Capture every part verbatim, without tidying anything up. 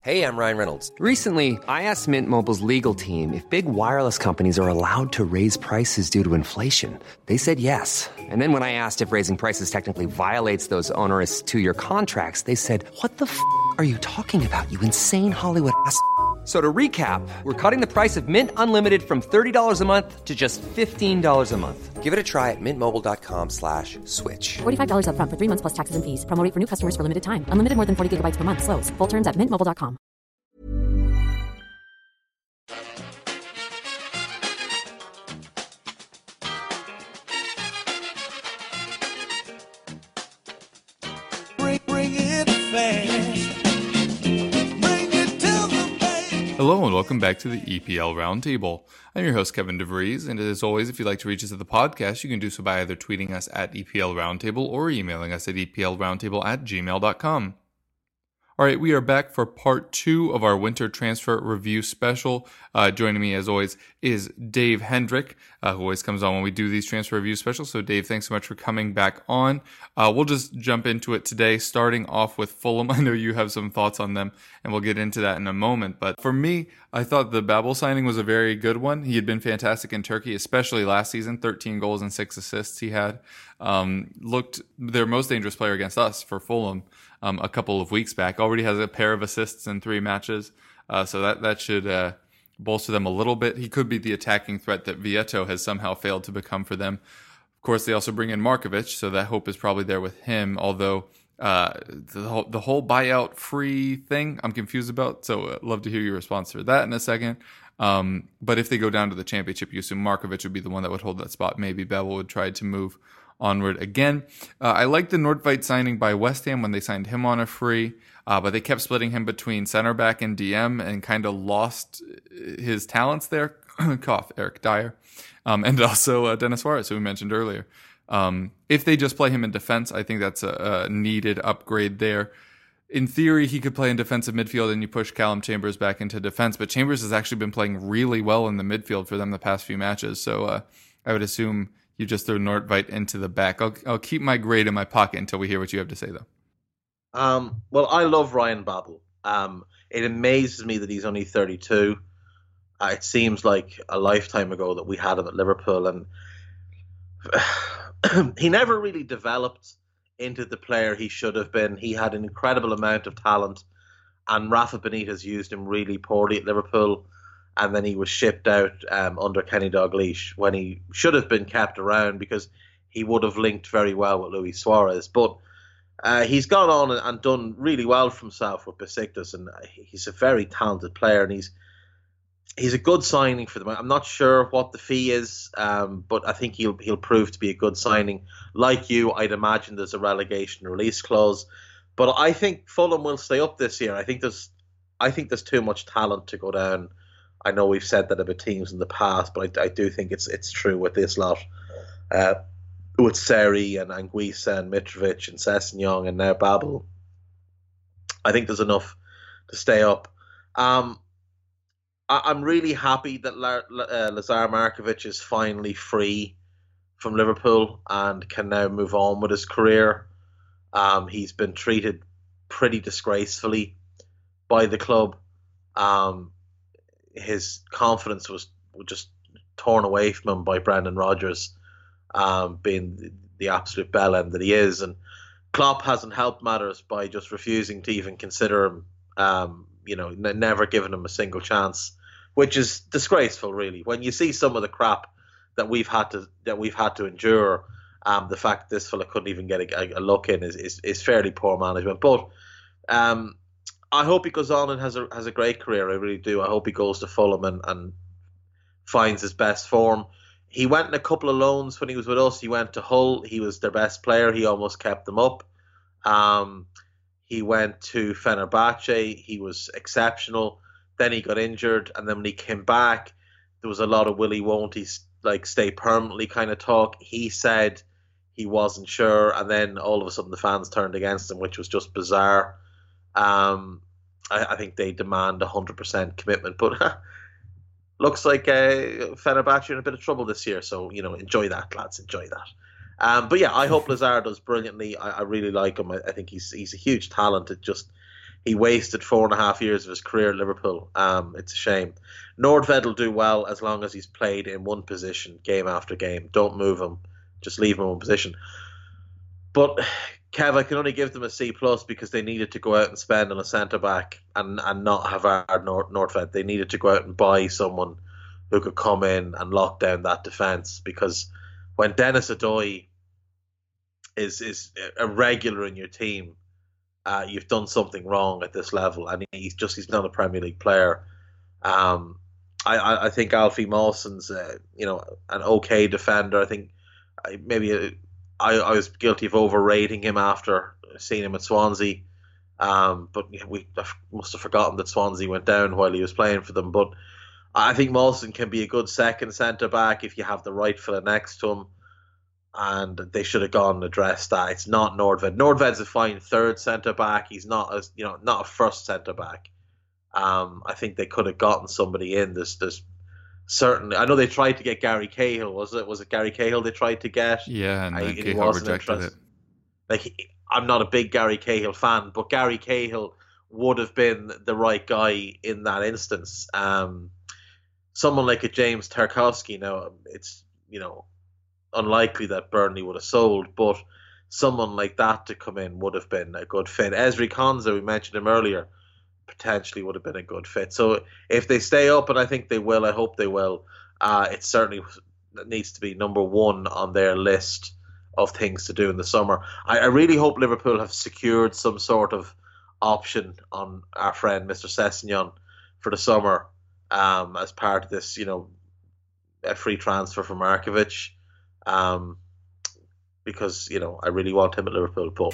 Hey, I'm Ryan Reynolds. Recently, I asked Mint Mobile's legal team if big wireless companies are allowed to raise prices due to inflation. They said yes. And then when I asked if raising prices technically violates those onerous two-year contracts, they said, what the f*** are you talking about, you insane Hollywood ass f- So to recap, we're cutting the price of Mint Unlimited from thirty dollars a month to just fifteen dollars a month. Give it a try at mintmobile.com slash switch. forty-five dollars up front for three months plus taxes and fees. Promo rate for new customers for limited time. Unlimited more than forty gigabytes per month. Slows full terms at mint mobile dot com. Bring, bring it fast. Hello and welcome back to the E P L Roundtable. I'm your host, Kevin DeVries, and as always, if you'd like to reach us at the podcast, you can do so by either tweeting us at E P L Roundtable or emailing us at eplroundtable at gmail dot com. All right, we are back for part two of our winter transfer review special. Uh, joining me, as always, is Dave Hendrick, uh, who always comes on when we do these transfer review specials. So, Dave, thanks so much for coming back on. Uh, we'll just jump into it today, starting off with Fulham. I know you have some thoughts on them, and we'll get into that in a moment. But for me, I thought the Babel signing was a very good one. He had been fantastic in Turkey, especially last season. thirteen goals and six assists he had. Um, looked their most dangerous player against us for Fulham um, a couple of weeks back. Already has a pair of assists in three matches. Uh, so that, that should uh, bolster them a little bit. He could be the attacking threat that Vieto has somehow failed to become for them. Of course, they also bring in Markovic, so that hope is probably there with him, although uh, the, whole, the whole buyout free thing I'm confused about, so I'd love to hear your response to that in a second. Um, but if they go down to the championship, you assume Markovic would be the one that would hold that spot. Maybe Babel would try to move onward again. Uh, I like the Nordtveit signing by West Ham when they signed him on a free, uh, but they kept splitting him between center back and D M and kind of lost his talents there. Cough, Eric Dyer. Um, and also uh, Denis Suarez, who we mentioned earlier. Um, if they just play him in defense, I think that's a, a needed upgrade there. In theory, he could play in defensive midfield and you push Callum Chambers back into defense, but Chambers has actually been playing really well in the midfield for them the past few matches, so uh, I would assume you just throw Nordtveit into the back. I'll, I'll keep my grade in my pocket until we hear what you have to say, though. Um, well, I love Ryan Babel. Um, it amazes me that he's only thirty-two. Uh, it seems like a lifetime ago that we had him at Liverpool, and he never really developed into the player he should have been. He had an incredible amount of talent, and Rafa Benitez used him really poorly at Liverpool, and then he was shipped out um, under Kenny Dalglish when he should have been kept around because he would have linked very well with Luis Suarez. But uh, he's gone on and, and done really well for himself with Besiktas, and he's a very talented player, and he's he's a good signing for them. I'm not sure what the fee is, um, but I think he'll he'll prove to be a good signing. Like you, I'd imagine there's a relegation release clause, but I think Fulham will stay up this year. I think there's I think there's too much talent to go down. I know we've said that about teams in the past, but I, I do think it's it's true with this lot. Uh, with Seri and Anguissa and Mitrovic and Sessegnon and now Babel, I think there's enough to stay up. Um, I, I'm really happy that La, uh, Lazar Markovic is finally free from Liverpool and can now move on with his career. Um, he's been treated pretty disgracefully by the club. Um, his confidence was just torn away from him by Brendan Rodgers, um, being the, the absolute bellend that he is. And Klopp hasn't helped matters by just refusing to even consider him, um, you know, n- never giving him a single chance, which is disgraceful, really. When you see some of the crap that we've had to that we've had to endure, um, the fact that this fella couldn't even get a, a look in is, is is fairly poor management. But um, I hope he goes on and has a has a great career. I really do. I hope he goes to Fulham and, and finds his best form. He went in a couple of loans when he was with us. He went to Hull. He was their best player. He almost kept them up. Um, he went to Fenerbahce. He was exceptional. Then he got injured, and then when he came back, there was a lot of will he won't he like stay permanently kind of talk. He said he wasn't sure, and then all of a sudden the fans turned against him, which was just bizarre. Um, I, I think they demand one hundred percent commitment, but looks like uh, Fenerbahce are in a bit of trouble this year, so, you know, enjoy that, lads, enjoy that. Um, but yeah, I hope Lazar does brilliantly. I, I really like him. I, I think he's he's a huge talent. It just he wasted four and a half years of his career at Liverpool. Um, it's a shame. Nordved will do well as long as he's played in one position game after game. Don't move him. Just leave him in one position. But Kev, I can only give them a C plus because they needed to go out and spend on a centre back and, and not have our Nord- Nordved. They needed to go out and buy someone who could come in and lock down that defence, because when Dennis Odoi is is a regular in your team, uh, you've done something wrong at this level, and he's just he's not a Premier League player. Um, I, I, I think Alfie Mawson's uh, you know an okay defender. I think maybe. A, I, I was guilty of overrating him after seeing him at Swansea, um, but we must have forgotten that Swansea went down while he was playing for them. But I think Mawson can be a good second centre back if you have the right fella next to him, and they should have gone and addressed that. It's not Nordved. Nordved's a fine third centre back. He's not a you know not a first centre back. Um, I think they could have gotten somebody in. There's there's Certainly, I know they tried to get Gary Cahill. Was it? Was it Gary Cahill they tried to get? Yeah, and I, Cahill rejected interest. it. Like, I'm not a big Gary Cahill fan, but Gary Cahill would have been the right guy in that instance. Um, someone like a James Tarkowski. Now, it's you know unlikely that Burnley would have sold, but someone like that to come in would have been a good fit. Ezri Konsa, we mentioned him earlier, potentially would have been a good fit. So if they stay up, and I think they will, I hope they will, uh, it certainly needs to be number one on their list of things to do in the summer. I, I really hope Liverpool have secured some sort of option on our friend Mister Sessegnon for the summer um, as part of this, you know, a free transfer for Markovic, um, because, you know, I really want him at Liverpool, but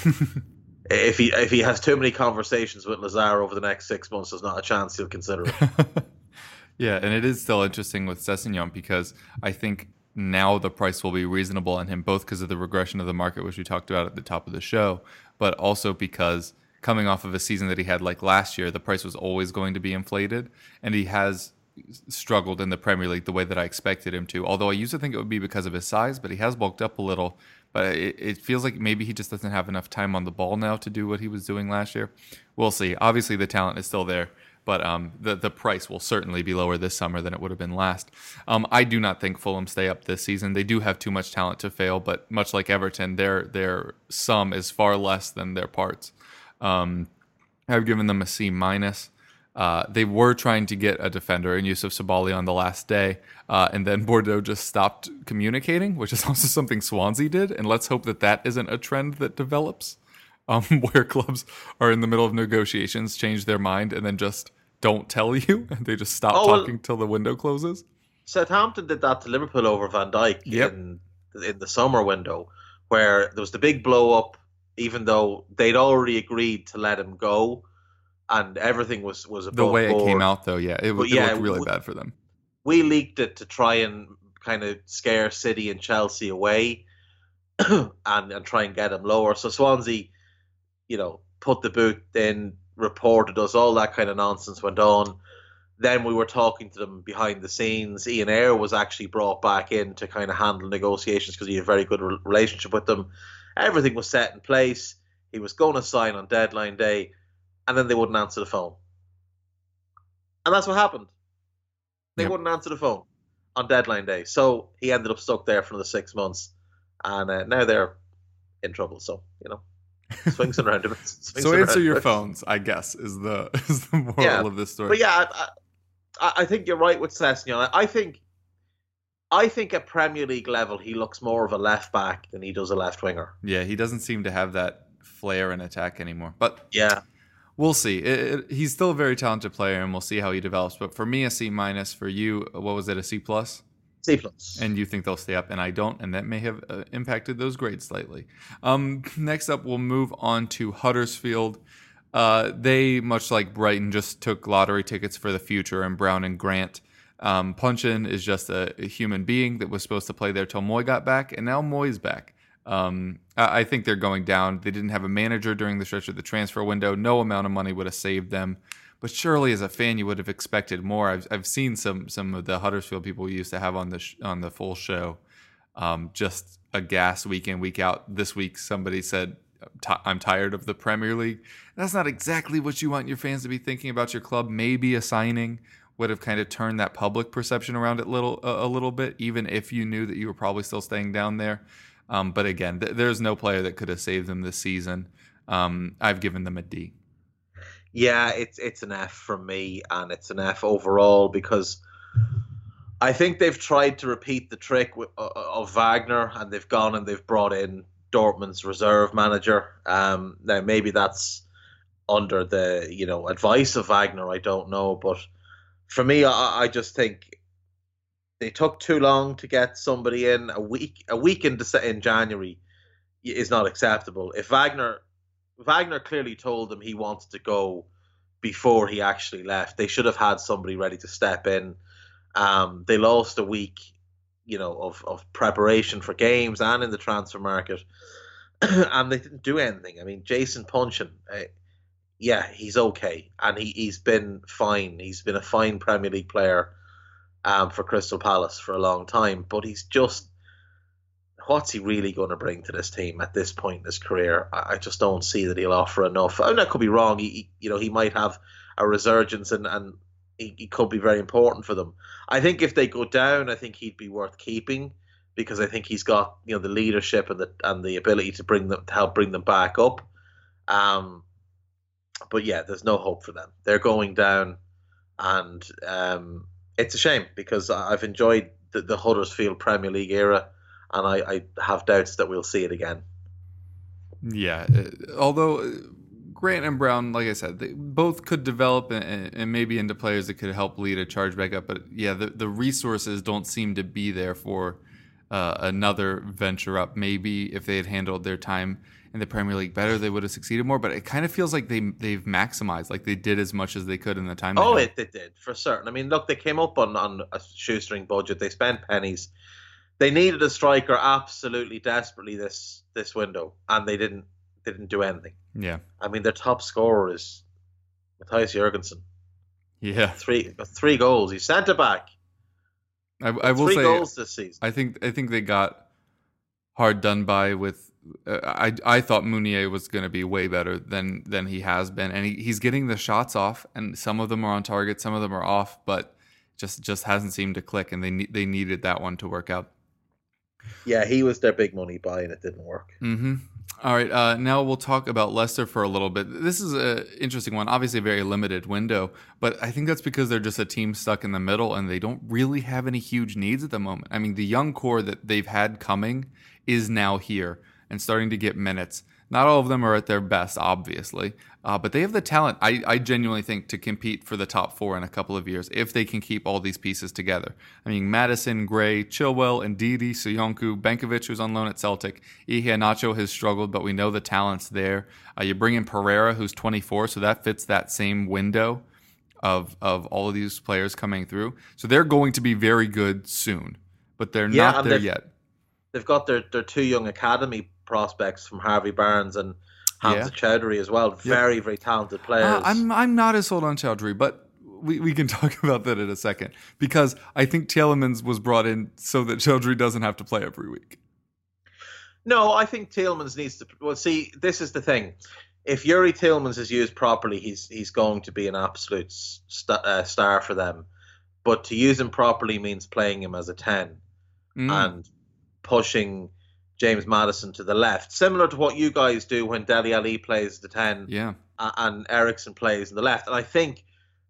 If he if he has too many conversations with Lazar over the next six months, there's not a chance he'll consider it. Yeah, and it is still interesting with Sessegnon because I think now the price will be reasonable on him, both because of the regression of the market, which we talked about at the top of the show, but also because coming off of a season that he had like last year, the price was always going to be inflated, and he has struggled in the Premier League the way that I expected him to. Although I used to think it would be because of his size, but he has bulked up a little. But it, it feels like maybe he just doesn't have enough time on the ball now to do what he was doing last year. We'll see. Obviously, the talent is still there, but um, the the price will certainly be lower this summer than it would have been last. Um, I do not think Fulham stay up this season. They do have too much talent to fail, but much like Everton, their their sum is far less than their parts. Um, I've given them a C minus. Uh, they were trying to get a defender in Yusuf Sabali on the last day, uh, and then Bordeaux just stopped communicating, which is also something Swansea did. And let's hope that that isn't a trend that develops, um, where clubs are in the middle of negotiations, change their mind, and then just don't tell you, and they just stop oh, talking well, till the window closes. Southampton did that to Liverpool over Van Dijk yep. in in the summer window, where there was the big blow up, even though they'd already agreed to let him go. And everything was, was above the way board. It came out, though, yeah, it, it yeah, looked really we, bad for them. We leaked it to try and kind of scare City and Chelsea away, and and try and get them lower. So Swansea, you know, put the boot in, reported us, all that kind of nonsense went on. Then we were talking to them behind the scenes. Ian Ayre was actually brought back in to kind of handle negotiations because he had a very good re- relationship with them. Everything was set in place. He was going to sign on deadline day. And then they wouldn't answer the phone. And that's what happened. They yep. wouldn't answer the phone on deadline day. So he ended up stuck there for another six months. And uh, now they're in trouble. So, you know, swings and roundabouts. So answer your phones, I guess, is the is the moral yeah. of this story. But yeah, I, I, I think you're right with Sessegnon. I think, I think at Premier League level, he looks more of a left back than he does a left winger. Yeah, he doesn't seem to have that flair and attack anymore. But yeah. We'll see. It, it, he's still a very talented player, and we'll see how he develops. But for me, a C minus. For you, what was it? A C plus? C plus. And you think they'll stay up, and I don't, and that may have uh, impacted those grades slightly. Um, next up, we'll move on to Huddersfield. Uh, they, much like Brighton, just took lottery tickets for the future, and Brown and Grant. Um, Punchin is just a, a human being that was supposed to play there till Moy got back, and now Moy's back. Um, I think they're going down. They didn't have a manager during the stretch of the transfer window. No amount of money would have saved them. But surely, as a fan, you would have expected more. I've I've seen some some of the Huddersfield people we used to have on the sh- on the full show, um, just aghast week in week out. This week, somebody said t- I'm tired of the Premier League. That's not exactly what you want your fans to be thinking about your club. Maybe a signing would have kind of turned that public perception around it little a, a little bit, even if you knew that you were probably still staying down there. Um, but again, th- there's no player that could have saved them this season. Um, I've given them a D. Yeah, it's it's an F from me, and it's an F overall because I think they've tried to repeat the trick with, uh, of Wagner, and they've gone and they've brought in Dortmund's reserve manager. Um, now maybe that's under the you know advice of Wagner. I don't know, but for me, I, I just think they took too long to get somebody in. A week, a week in, in January is not acceptable. If Wagner, Wagner clearly told them he wanted to go before he actually left. They should have had somebody ready to step in. Um, they lost a week, you know, of, of preparation for games and in the transfer market, and they didn't do anything. I mean, Jason Punchin, uh, yeah, he's okay, and he he's been fine. He's been a fine Premier League player. Um, for Crystal Palace for a long time, but he's just, what's he really going to bring to this team at this point in his career? I, I just don't see that he'll offer enough. I mean, I could be wrong. He, he, you know, he might have a resurgence and, and he, he could be very important for them. I think if they go down, I think he'd be worth keeping because I think he's got you know the leadership and the and the ability to bring them to help bring them back up. Um, but yeah, there's no hope for them. They're going down, and um. It's a shame because I've enjoyed the, the Huddersfield Premier League era, and I, I have doubts that we'll see it again. Yeah, although Grant and Brown, like I said, they both could develop and, and maybe into players that could help lead a charge back up. But yeah, the, the resources don't seem to be there for uh, another venture up. Maybe if they had handled their time in the Premier League better, they would have succeeded more. But it kind of feels like they they've maximized, like they did as much as they could in the time. Oh, they it, it did for certain. I mean, look, they came up on, on a shoestring budget. They spent pennies. They needed a striker absolutely desperately this this window, and they didn't they didn't do anything. Yeah, I mean, their top scorer is Matthias Jurgensen. Yeah, three three goals. He's centre back. I, I will three say, goals this season. I think I think they got hard done by with. Uh, I I thought Meunier was going to be way better than than he has been, and he, he's getting the shots off, and some of them are on target, some of them are off, but just just hasn't seemed to click, and they ne- they needed that one to work out. Yeah, he was their big money buy, and it didn't work. Mm-hmm. All right, uh, now we'll talk about Leicester for a little bit. This is an interesting one, obviously a very limited window, but I think that's because they're just a team stuck in the middle, and they don't really have any huge needs at the moment. I mean, the young core that they've had coming is now here and starting to get minutes. Not all of them are at their best, obviously, uh, but they have the talent, I, I genuinely think, to compete for the top four in a couple of years if they can keep all these pieces together. I mean, Maddison, Gray, Chilwell, Ndidi, Soyuncu, Benkovic, who's on loan at Celtic. Iheanacho has struggled, but we know the talent's there. Uh, you bring in Pereira, who's twenty-four, so that fits that same window of, of all of these players coming through. So they're going to be very good soon, but they're yeah, not there they've, yet. They've got their, their two young academy prospects from Harvey Barnes and Hamza yeah. Chowdhury as well. Very, yep. very talented players. Uh, I'm I'm not as sold on Chowdhury, but we, we can talk about that in a second because I think Tielemans was brought in so that Chowdhury doesn't have to play every week. No, I think Tielemans needs to. Well, see, this is the thing. If Yuri Tielemans is used properly, he's he's going to be an absolute st- uh, star for them. But to use him properly means playing him as a ten mm. and pushing James Maddison to the left, similar to what you guys do when Dele Alli plays the ten, yeah, and Eriksen plays in the left. And I think,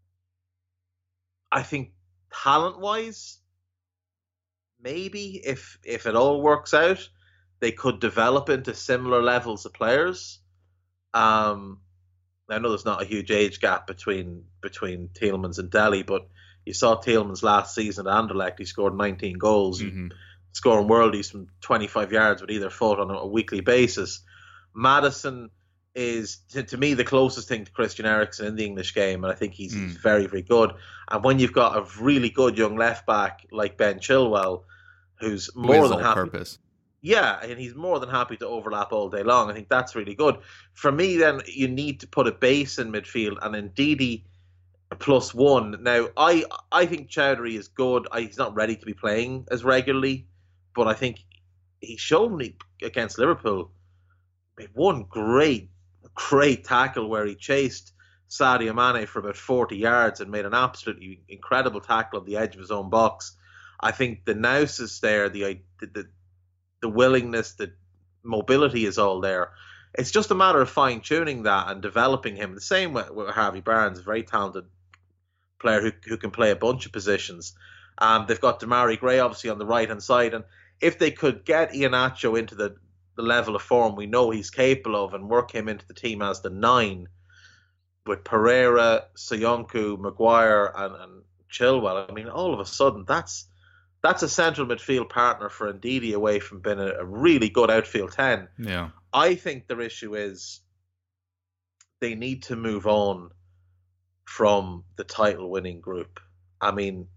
I think talent-wise, maybe if if it all works out, they could develop into similar levels of players. Um, I know there's not a huge age gap between between Tielemans and Dele, but you saw Tielemans last season at Anderlecht. He scored nineteen goals. Mm-hmm. Scoring worldies from twenty-five yards with either foot on a, a weekly basis. Maddison is, to, to me, the closest thing to Christian Eriksen in the English game, and I think he's, mm. he's very, very good. And when you've got a really good young left-back like Ben Chilwell, who's more Who than happy... purpose. Yeah, and he's more than happy to overlap all day long. I think that's really good. For me, then, you need to put a base in midfield, and Ndidi plus one. Now, I I think Chowdhury is good. I, he's not ready to be playing as regularly, but I think he's shown against Liverpool one great, great tackle where he chased Sadio Mane for about forty yards and made an absolutely incredible tackle on the edge of his own box. I think the nous is there, the the the willingness, the mobility is all there. It's just a matter of fine tuning that and developing him. The same with, with Harvey Barnes, a very talented player who who can play a bunch of positions. Um, they've got Demarai Gray obviously on the right hand side, and if they could get Iheanacho into the, the level of form we know he's capable of and work him into the team as the nine, with Pereira, Soyuncu, Maguire, and, and Chilwell, I mean, all of a sudden that's that's a central midfield partner for Ndidi away from being a, a really good outfield ten. Yeah, I think their issue is they need to move on from the title-winning group. I mean,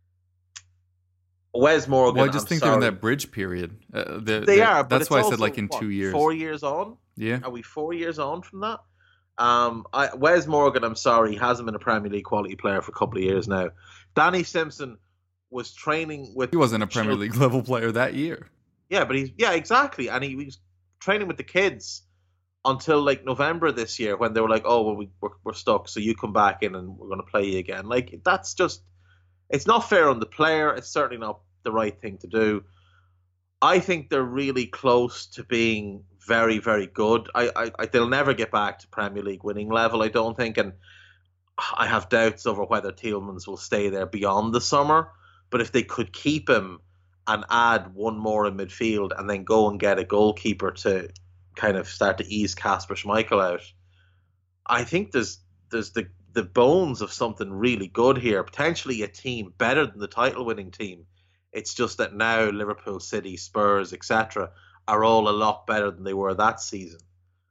Wes Morgan. Well, I just I'm think sorry. they're in that bridge period. Uh, they're, they they're, are. But that's it's why I also, said like in what, two years. Four years on. Yeah. Are we four years on from that? Um, I, Wes Morgan, I'm sorry, he hasn't been a Premier League quality player for a couple of years now. Danny Simpson was training with. He wasn't a Premier League level player that year. Yeah, but he's yeah exactly, and he was training with the kids until like November this year when they were like, oh well, we we're, we're stuck, so you come back in and we're going to play you again. Like that's just, it's not fair on the player. It's certainly not the right thing to do. I think they're really close to being very, very good. I, I, I they'll never get back to Premier League winning level, I don't think, and I have doubts over whether Tielemans will stay there beyond the summer. But if they could keep him and add one more in midfield and then go and get a goalkeeper to kind of start to ease Kasper Schmeichel out, I think there's there's the the bones of something really good here. Potentially a team better than the title-winning team. It's just that now Liverpool, City, Spurs, et cetera are all a lot better than they were that season.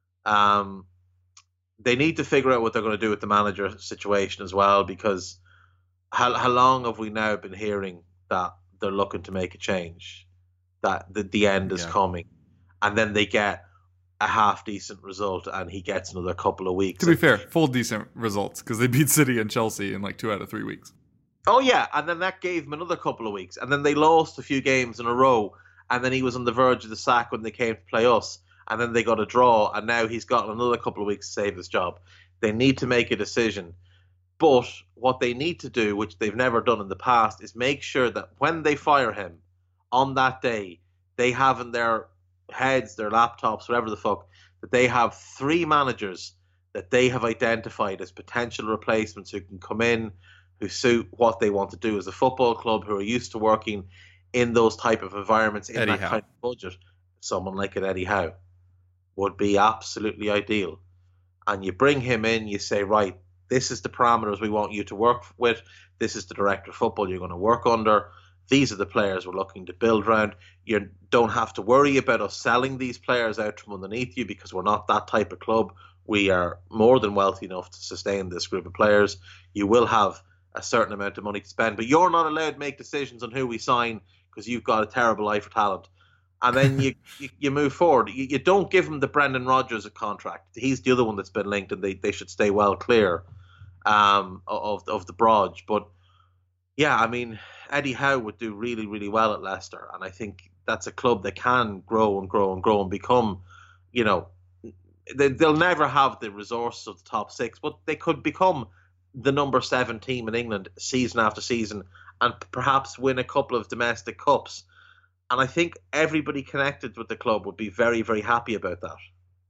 Um, they need to figure out what they're going to do with the manager situation as well, because how, how long have we now been hearing that they're looking to make a change, that the, the end is Yeah. coming, and then they get a half-decent result and he gets another couple of weeks. To be fair, full decent results because they beat City and Chelsea in like two out of three weeks. Oh, yeah, and then that gave him another couple of weeks. And then they lost a few games in a row, and then he was on the verge of the sack when they came to play us, and then they got a draw, and now he's got another couple of weeks to save his job. They need to make a decision. But what they need to do, which they've never done in the past, is make sure that when they fire him on that day, they have in their heads, their laptops, whatever the fuck, that they have three managers that they have identified as potential replacements who can come in, who suit what they want to do as a football club, who are used to working in those type of environments in Eddie that Howe. kind of budget. Someone like an Eddie Howe would be absolutely ideal. And you bring him in, you say, right, this is the parameters we want you to work with. This is the director of football you're going to work under. These are the players we're looking to build around. You don't have to worry about us selling these players out from underneath you because we're not that type of club. We are more than wealthy enough to sustain this group of players. You will have a certain amount of money to spend, but you're not allowed to make decisions on who we sign because you've got a terrible eye for talent. And then you, you, you move forward. You, you don't give him the Brendan Rodgers contract. He's the other one that's been linked, and they, they should stay well clear um, of of the Brodge. But yeah, I mean, Eddie Howe would do really, really well at Leicester, and I think that's a club that can grow and grow and grow and become, you know, they, they'll never have the resources of the top six, but they could become the number seven team in England season after season and perhaps win a couple of domestic cups. And I think everybody connected with the club would be very, very happy about that.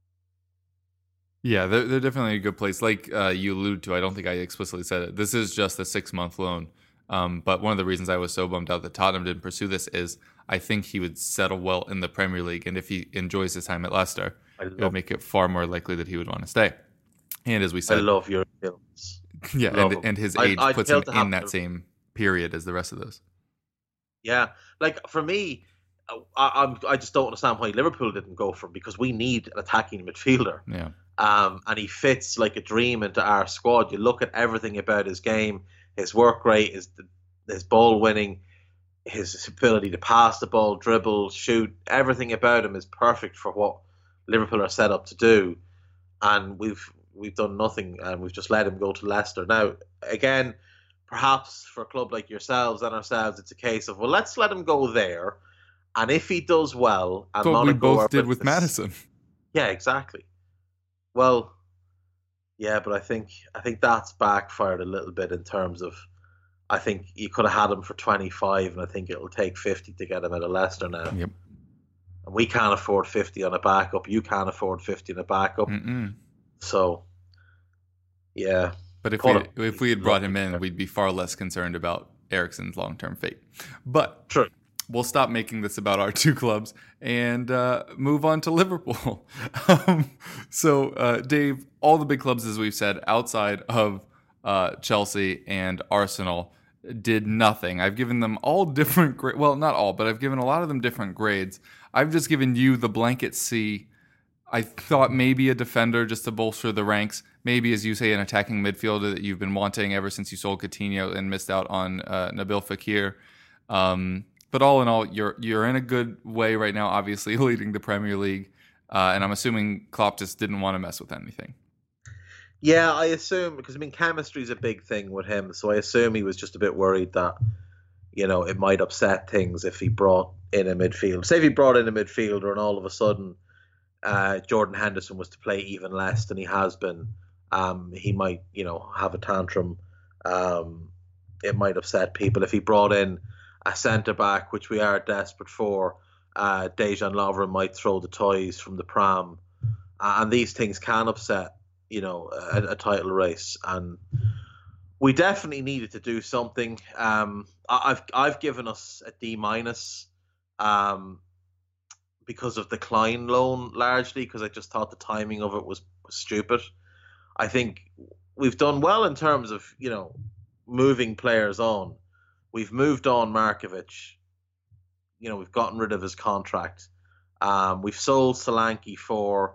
Yeah, they're, they're definitely a good place. Like uh, you allude to, I don't think I explicitly said it. This is just a six-month loan. Um, but one of the reasons I was so bummed out that Tottenham didn't pursue this is I think he would settle well in the Premier League. And if he enjoys his time at Leicester, it would make it far more likely that he would want to stay. And as we I said, love your films. yeah, love and, him. and his I'd- age I'd puts kill him to have in that him. same period as the rest of those. Yeah, like for me, I, I'm I just don't understand why Liverpool didn't go for him, because we need an attacking midfielder. Yeah. Um, and he fits like a dream into our squad. You look at everything about his game, his work rate, his his ball winning, his ability to pass the ball, dribble, shoot. Everything about him is perfect for what Liverpool are set up to do. And we've we've done nothing, and we've just let him go to Leicester. Now, again, perhaps for a club like yourselves and ourselves, it's a case of, well, let's let him go there. And if he does well, and But we Monaco both are did with this- Madison. Yeah, exactly. Well, yeah, but I think I think that's backfired a little bit in terms of I think you could have had him for twenty-five, and I think it'll take fifty to get him out of Leicester now. Yep. And we can't afford fifty on a backup. You can't afford fifty on a backup. Mm-mm. So, yeah. But if Put we him- if we had brought him in, we'd be far less concerned about Eriksen's long-term fate. But True. we'll stop making this about our two clubs and uh, move on to Liverpool. um, so, uh, Dave, all the big clubs, as we've said, outside of uh, Chelsea and Arsenal, did nothing. I've given them all different grades. Well, not all, but I've given a lot of them different grades. I've just given you the blanket C. I thought maybe a defender just to bolster the ranks. Maybe, as you say, an attacking midfielder that you've been wanting ever since you sold Coutinho and missed out on uh, Nabil Fekir. Um, but all in all, you're you're in a good way right now, obviously, leading the Premier League. Uh, and I'm assuming Klopp just didn't want to mess with anything. Yeah, I assume, because, I mean, chemistry is a big thing with him, so I assume he was just a bit worried that, you know, it might upset things if he brought in a midfield. Say if he brought in a midfielder and all of a sudden uh, Jordan Henderson was to play even less than he has been, um, he might, you know, have a tantrum. Um, it might upset people. If he brought in a centre-back, which we are desperate for, uh, Dejan Lovren might throw the toys from the pram. Uh, and these things can upset, you know, a, a title race. And we definitely needed to do something. Um, I, I've I've given us a D minus um, because of the Klein loan, largely because I just thought the timing of it was, was stupid. I think we've done well in terms of, you know, moving players on. We've moved on Markovic. You know, we've gotten rid of his contract. Um, we've sold Solanke for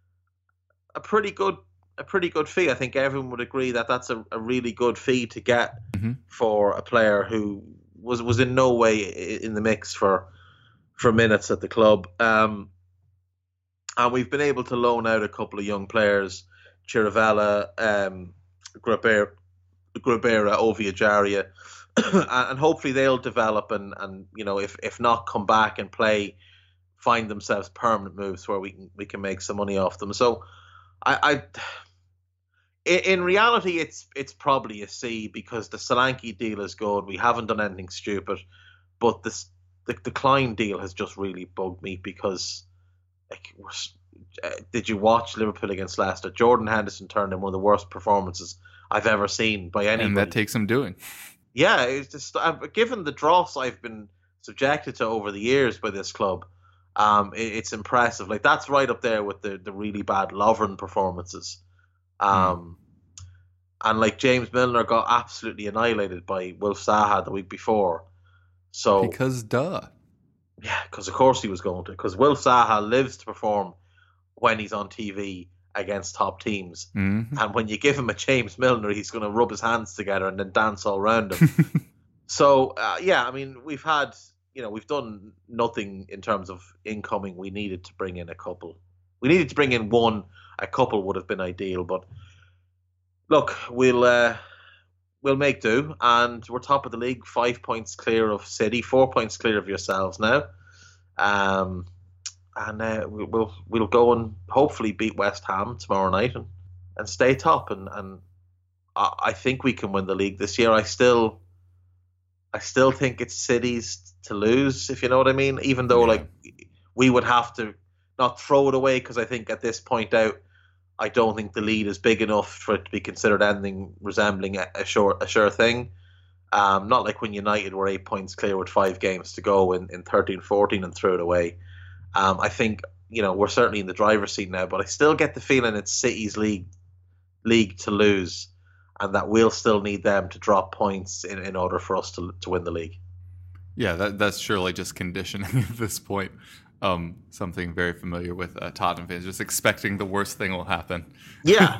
a pretty good a pretty good fee. I think everyone would agree that that's a, a really good fee to get Mm-hmm. for a player who was was in no way in the mix for for minutes at the club. Um, and we've been able to loan out a couple of young players, Chirivella, um, Grabera, Grabera, Oviajaria, and hopefully they'll develop and, and you know, if, if not, come back and play, find themselves permanent moves where we can we can make some money off them. So I, I in reality, it's it's probably a C because the Solanke deal is good. We haven't done anything stupid, but this the, the Klein deal has just really bugged me because, like, uh, did you watch Liverpool against Leicester? Jordan Henderson turned in one of the worst performances I've ever seen by anybody. And that takes some doing. Yeah, it's just uh, given the dross I've been subjected to over the years by this club, um, it, it's impressive. Like, that's right up there with the, the really bad Lovren performances. Um, mm. And like James Milner got absolutely annihilated by Wilf Zaha the week before. So because duh. Yeah, because of course he was going to. Because Wilf Zaha lives to perform when he's on T V against top teams. Mm-hmm. And when you give him a James Milner, he's going to rub his hands together and then dance all around him. So, uh, yeah, I mean, we've had, you know, we've done nothing in terms of incoming. We needed to bring in a couple. We needed to bring in one. A couple would have been ideal. But, look, we'll uh, we'll make do. And we're top of the league, five points clear of City, four points clear of yourselves now. Um... And uh, we'll we'll go and hopefully beat West Ham tomorrow night and, and stay top. And, and I, I think we can win the league this year. I still I still think it's City's to lose, if you know what I mean. Even though, yeah. like, we would have to not throw it away because I think at this point out, I don't think the lead is big enough for it to be considered anything resembling a, a sure a sure thing. Um, not like when United were eight points clear with five games to go in, in thirteen fourteen and threw it away. Um, I think, you know, we're certainly in the driver's seat now, but I still get the feeling it's City's league league to lose and that we'll still need them to drop points in, in order for us to to win the league. Yeah, that that's surely just conditioning at this point. Um, something very familiar with uh, Tottenham fans, just expecting the worst thing will happen. Yeah.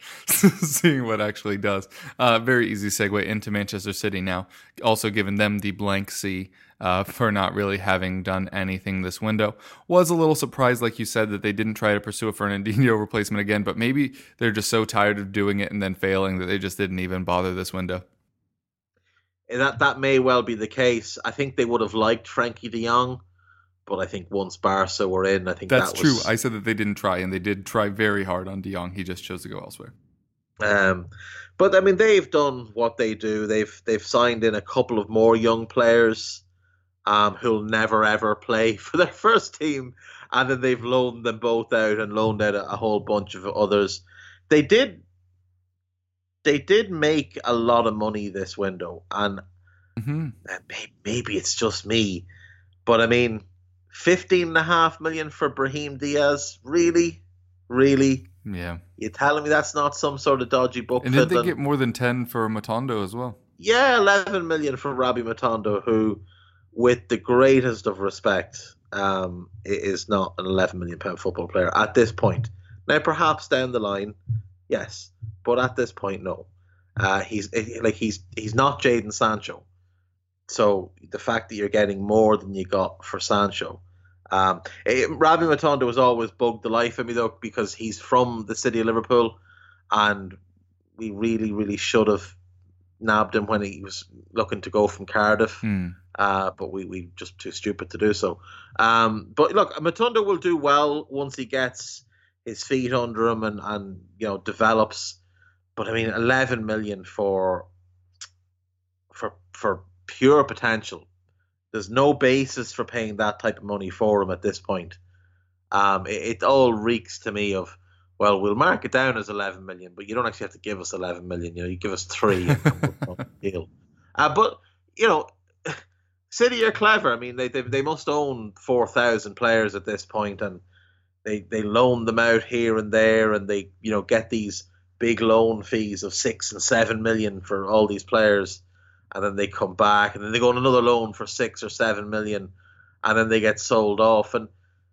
Seeing what actually does. Uh, very easy segue into Manchester City now. Also giving them the blank C uh, for not really having done anything this window. Was a little surprised, like you said, that they didn't try to pursue a Fernandinho replacement again, but maybe they're just so tired of doing it and then failing that they just didn't even bother this window. That, that may well be the case. I think they would have liked Frankie de Jong, But I think once Barca were in, I think That's that was... true. I said that they didn't try, and they did try very hard on De Jong. He just chose to go elsewhere. Um, but I mean, they've done what they do. They've they've signed in a couple of more young players um, who'll never ever play for their first team, and then they've loaned them both out and loaned out a, a whole bunch of others. They did they did make a lot of money this window, and Mm-hmm. maybe, maybe it's just me, but I mean, fifteen and a half million for Brahim Diaz, really, really. Yeah. You're telling me that's not some sort of dodgy book? And did they fiddling? get more than ten for Matondo as well? Yeah, eleven million for Robbie Matondo, who, with the greatest of respect, um, is not an eleven million pound football player at this point. Now, perhaps down the line, yes, but at this point, no. Uh, he's like he's he's not Jadon Sancho, so the fact that you're getting more than you got for Sancho. Um, it, Robbie Matondo has always bugged the life of me though, because he's from the city of Liverpool, and we really, really should have nabbed him when he was looking to go from Cardiff. Hmm. Uh, but we we just too stupid to do so. Um, but look, Matondo will do well once he gets his feet under him and, and you know develops. But I mean, eleven million for for for pure potential. There's no basis for paying that type of money for him at this point. Um, it, it all reeks to me of, well, we'll mark it down as eleven million, but you don't actually have to give us eleven million. You know, you give us three and we'll deal. Uh, but you know, City are clever. I mean, they they, they must own four thousand players at this point, and they they loan them out here and there, and they you know get these big loan fees of six and seven million for all these players. And then they come back, and then they go on another loan for six or seven million, and then they get sold off. And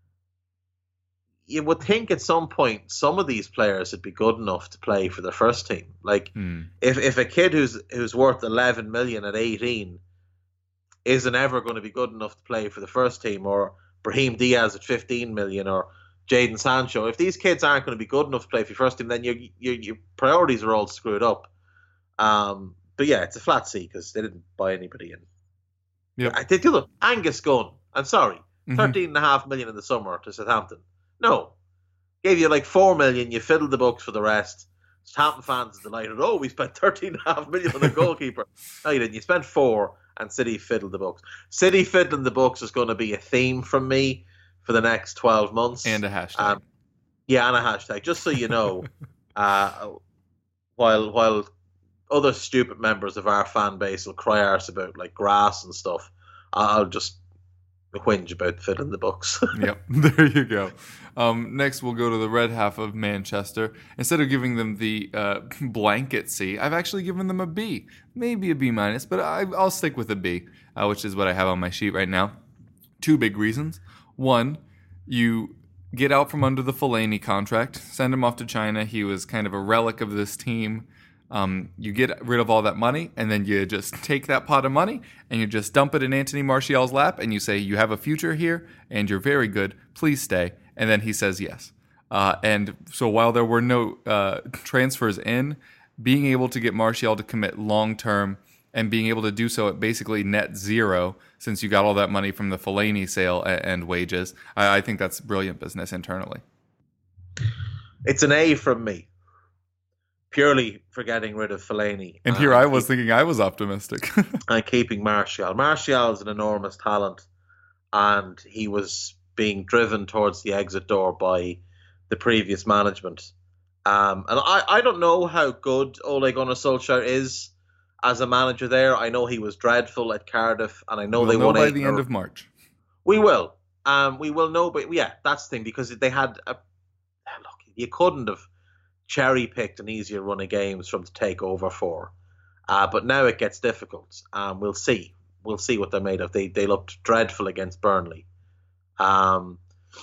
you would think at some point some of these players would be good enough to play for their first team. Like Mm. if if a kid who's who's worth eleven million at eighteen isn't ever going to be good enough to play for the first team, or Brahim Diaz at fifteen million, or Jadon Sancho, if these kids aren't going to be good enough to play for your first team, then your your, your priorities are all screwed up. Um. But yeah, it's a flat C because they didn't buy anybody in. Yep. I did look, Angus Gunn. I'm sorry, Mhm. thirteen and a half million in the summer to Southampton. No, gave you like four million. You fiddled the books for the rest. Southampton fans are delighted. Oh, we spent thirteen and a half million on a goalkeeper. No, you didn't. You spent four, and City fiddled the books. City fiddling the books is going to be a theme from me for the next twelve months. And a hashtag. Um, yeah, and a hashtag. Just so you know, uh, while while. other stupid members of our fan base will cry arse about like grass and stuff, I'll just whinge about filling the books. Yep, there you go. Um, next, we'll go to the red half of Manchester. Instead of giving them the uh, blanket C, I've actually given them a B, maybe a B minus, but I, I'll stick with a B, uh, which is what I have on my sheet right now. Two big reasons. One, you get out from under the Fellaini contract, send him off to China. He was kind of a relic of this team. Um, you get rid of all that money, and then you just take that pot of money and you just dump it in Anthony Martial's lap, and you say, you have a future here, and you're very good. Please stay. And then he says yes. Uh, and so while there were no uh, transfers in, being able to get Martial to commit long-term and being able to do so at basically net zero, since you got all that money from the Fellaini sale and, and wages, I, I think that's brilliant business internally. It's an A from me. Purely for getting rid of Fellaini. And here I was thinking I was optimistic. And keeping Martial. Martial is an enormous talent, and he was being driven towards the exit door by the previous management. Um, and I, I don't know how good Ole Gunnar Solskjaer is as a manager there. I know he was dreadful at Cardiff, and I know we'll they know won by eight the end of March. We will. Um, we will know, but yeah, that's the thing, because they had a look. You couldn't have cherry picked an easier run of games from to take over for, uh, but now it gets difficult. Um, we'll see. We'll see what they're made of. They they looked dreadful against Burnley. Um,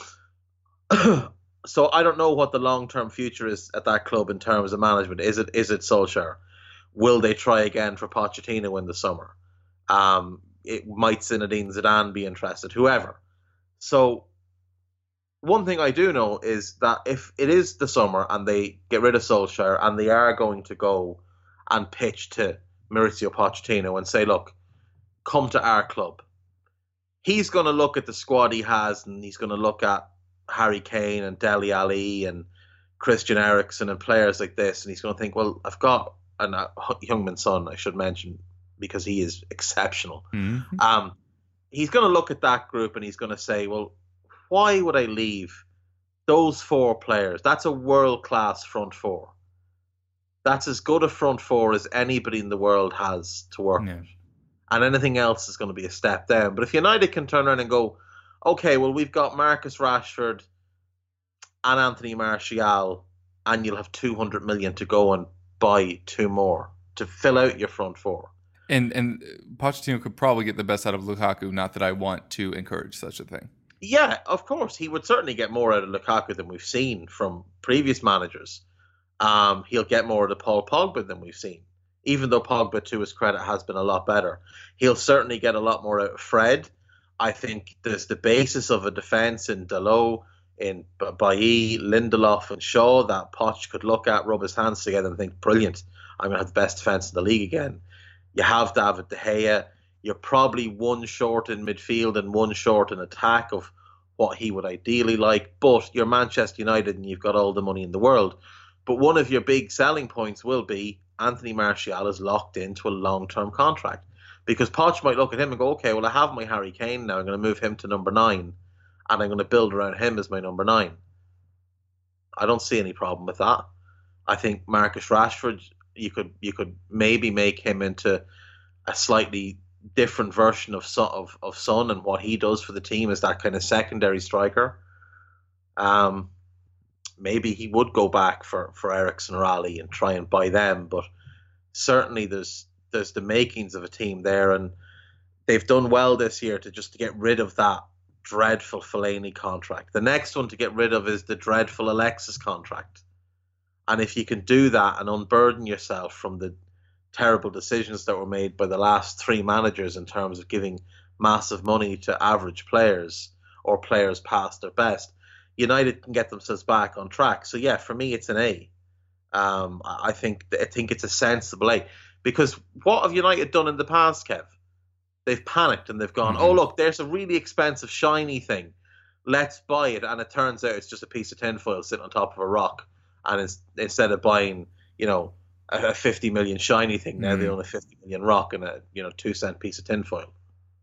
so I don't know what the long term future is at that club in terms of management. Is it is it Solskjaer? Will they try again for Pochettino in the summer? Um, it might Zinedine Zidane be interested? Whoever. So one thing I do know is that if it is the summer and they get rid of Solskjaer and they are going to go and pitch to Mauricio Pochettino and say, look, come to our club. he's going to look at the squad he has, and he's going to look at Harry Kane and Dele Alli and Christian Eriksen and players like this, and he's going to think, well, I've got an uh, Heung-min Son, I should mention, because he is exceptional. Mm-hmm. Um, he's going to look at that group and he's going to say, well, why would I leave those four players? That's a world-class front four. That's as good a front four as anybody in the world has to work yeah. with. And anything else is going to be a step down. But if United can turn around and go, okay, well, we've got Marcus Rashford and Anthony Martial, and you'll have two hundred million to go and buy two more to fill out your front four. And and Pochettino could probably get the best out of Lukaku, not that I want to encourage such a thing. Yeah, of course. He would certainly get more out of Lukaku than we've seen from previous managers. Um, he'll get more out of Paul Pogba than we've seen, even though Pogba, to his credit, has been a lot better. He'll certainly get a lot more out of Fred. I think there's the basis of a defence in Dalot, in Bailly, Lindelof and Shaw that Poch could look at, rub his hands together and think, brilliant, I'm going to have the best defence in the league again. You have David De Gea. You're probably one short in midfield and one short in attack of what he would ideally like, but you're Manchester United and you've got all the money in the world. But one of your big selling points will be Anthony Martial is locked into a long-term contract. Because Poch might look at him and go, okay, well, I have my Harry Kane now. I'm going to move him to number nine, and I'm going to build around him as my number nine. I don't see any problem with that. I think Marcus Rashford, you could you could maybe make him into a slightly different version of Son, of, of Son, and what he does for the team is that kind of secondary striker. Um, maybe he would go back for, for Eriksen or Ali and try and buy them, but certainly there's there's the makings of a team there, and they've done well this year to just to get rid of that dreadful Fellaini contract. The next one to get rid of is the dreadful Alexis contract. And if you can do that and unburden yourself from the terrible decisions that were made by the last three managers in terms of giving massive money to average players or players past their best, United can get themselves back on track. So yeah, for me, it's an A. Um, I think I think it's a sensible A. Because what have United done in the past, Kev? They've panicked and they've gone, mm-hmm. oh, look, there's a really expensive, shiny thing. Let's buy it. And it turns out it's just a piece of tinfoil sitting on top of a rock. And it's, instead of buying, you know, a, a fifty million shiny thing, now mm-hmm. they own a fifty million rock and a, you know, two cent piece of tinfoil.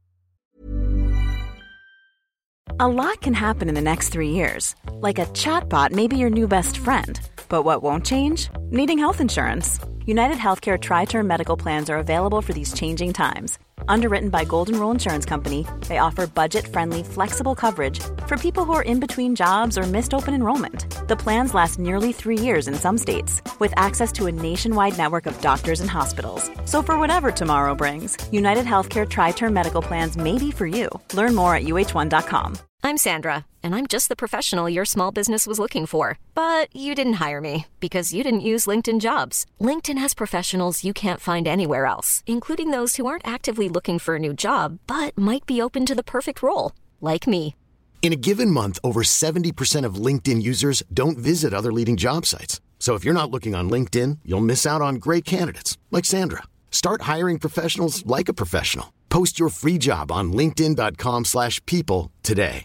A lot can happen in the next three years. Like a chatbot may be your new best friend. But what won't change? Needing health insurance. United Healthcare Tri-Term Medical Plans are available for these changing times. Underwritten by Golden Rule Insurance Company, they offer budget-friendly, flexible coverage for people who are in between jobs or missed open enrollment. The plans last nearly three years in some states, with access to a nationwide network of doctors and hospitals. So for whatever tomorrow brings, United Healthcare Tri-Term Medical Plans may be for you. Learn more at U H one dot com. I'm Sandra, and I'm just the professional your small business was looking for. But you didn't hire me because you didn't use LinkedIn Jobs. LinkedIn has professionals you can't find anywhere else, including those who aren't actively looking for a new job, but might be open to the perfect role, like me. In a given month, over seventy percent of LinkedIn users don't visit other leading job sites. So if you're not looking on LinkedIn, you'll miss out on great candidates, like Sandra. Start hiring professionals like a professional. Post your free job on linkedin dot com slash people today.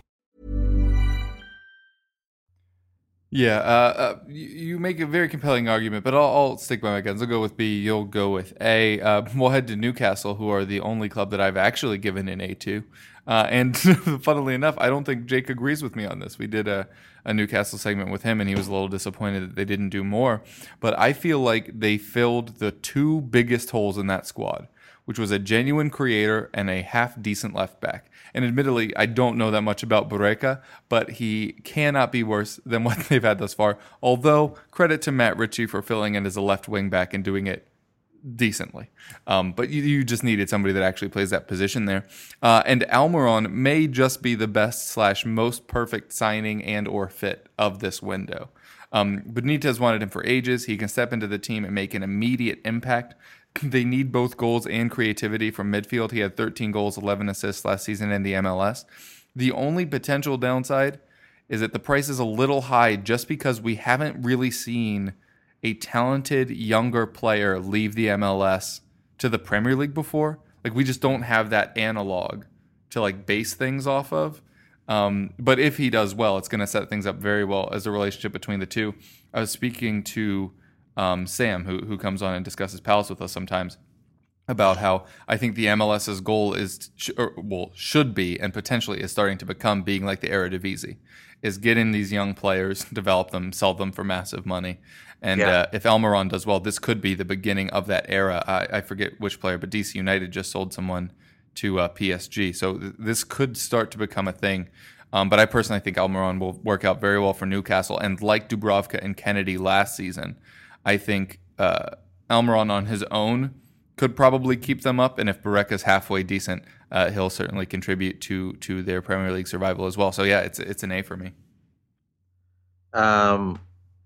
Yeah, uh, uh, you, you make a very compelling argument, but I'll, I'll stick by my guns. I'll go with B. You'll go with A. Uh, we'll head to Newcastle, who are the only club that I've actually given an A to. Uh, and funnily enough, I don't think Jake agrees with me on this. We did a, a Newcastle segment with him, and he was a little disappointed that they didn't do more. But I feel like they filled the two biggest holes in that squad, which was a genuine creator and a half-decent left back. And admittedly, I don't know that much about Bureka, but he cannot be worse than what they've had thus far. Although, credit to Matt Ritchie for filling in as a left wing back and doing it decently. Um, but you, you just needed somebody that actually plays that position there. Uh, and Almiron may just be the best slash most perfect signing and or fit of this window. Um, Benitez wanted him for ages. He can step into the team and make an immediate impact. They need both goals and creativity from midfield. He had thirteen goals, eleven assists last season in the M L S. The only potential downside is that the price is a little high just because we haven't really seen a talented younger player leave the M L S to the Premier League before. Like, we just don't have that analog to like base things off of. Um, but if he does well, it's going to set things up very well as a relationship between the two. I was speaking to um, Sam, who who comes on and discusses Palace with us sometimes, about how I think the MLS's goal is, sh- or, well, should be, and potentially is starting to become being like the Eredivisie, is get in these young players, develop them, sell them for massive money. And yeah. uh, if Almiron does well, this could be the beginning of that era. I, I forget which player, but D C United just sold someone to uh, P S G. So th- this could start to become a thing. Um, but I personally think Almiron will work out very well for Newcastle. And like Dubravka and Kennedy last season, I think uh, Almiron on his own could probably keep them up. And if Barreca's halfway decent, uh, he'll certainly contribute to to their Premier League survival as well. So yeah, it's it's an A for me. Um,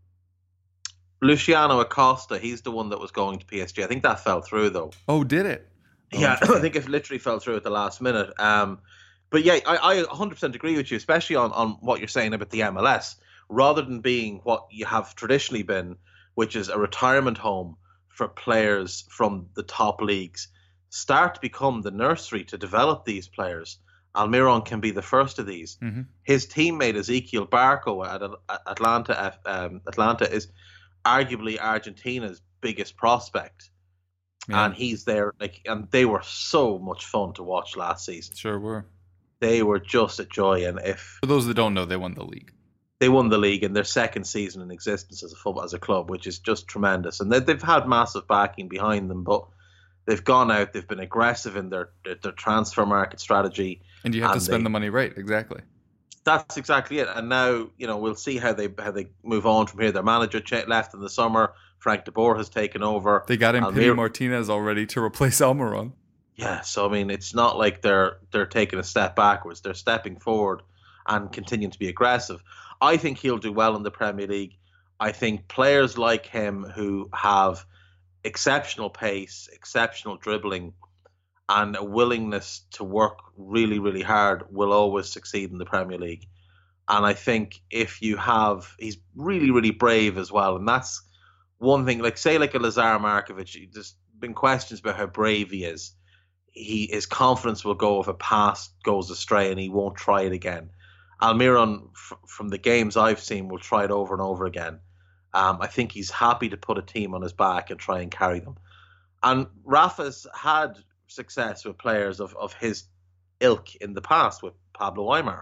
Luciano Acosta, he's the one that was going to P S G. I think that fell through though. Oh, did it? Oh, yeah, I think it literally fell through at the last minute. Um, but yeah, I, I one hundred percent agree with you, especially on, on what you're saying about the M L S. Rather than being what you have traditionally been, which is a retirement home for players from the top leagues, start to become the nursery to develop these players. Almiron can be the first of these. Mm-hmm. His teammate Ezekiel Barco at Atlanta, um, Atlanta is arguably Argentina's biggest prospect. Yeah. And he's there, like, and they were so much fun to watch last season. Sure were. They were just a joy. And if for those that don't know, they won the league. They won the league in their second season in existence as a football as a club, which is just tremendous. And they, they've had massive backing behind them, but they've gone out. They've been aggressive in their their, their transfer market strategy. And you have and to spend they, the money right, exactly. That's exactly it. And now, you know, we'll see how they how they move on from here. Their manager left in the summer. Frank de Boer has taken over. They got in Pity Martinez already to replace Almiron. Yeah, so I mean, it's not like they're they're taking a step backwards. They're stepping forward and continuing to be aggressive. I think he'll do well in the Premier League. I think players like him who have exceptional pace, exceptional dribbling, and a willingness to work really, really hard will always succeed in the Premier League. And I think if you have, he's really, really brave as well. And that's one thing, like say like a Lazar Markovic, there's been questions about how brave he is. He His confidence will go if a pass goes astray and he won't try it again. Almiron, f- from the games I've seen, will try it over and over again. Um, I think he's happy to put a team on his back and try and carry them. And Rafa's had success with players of, of his ilk in the past with Pablo Aimar.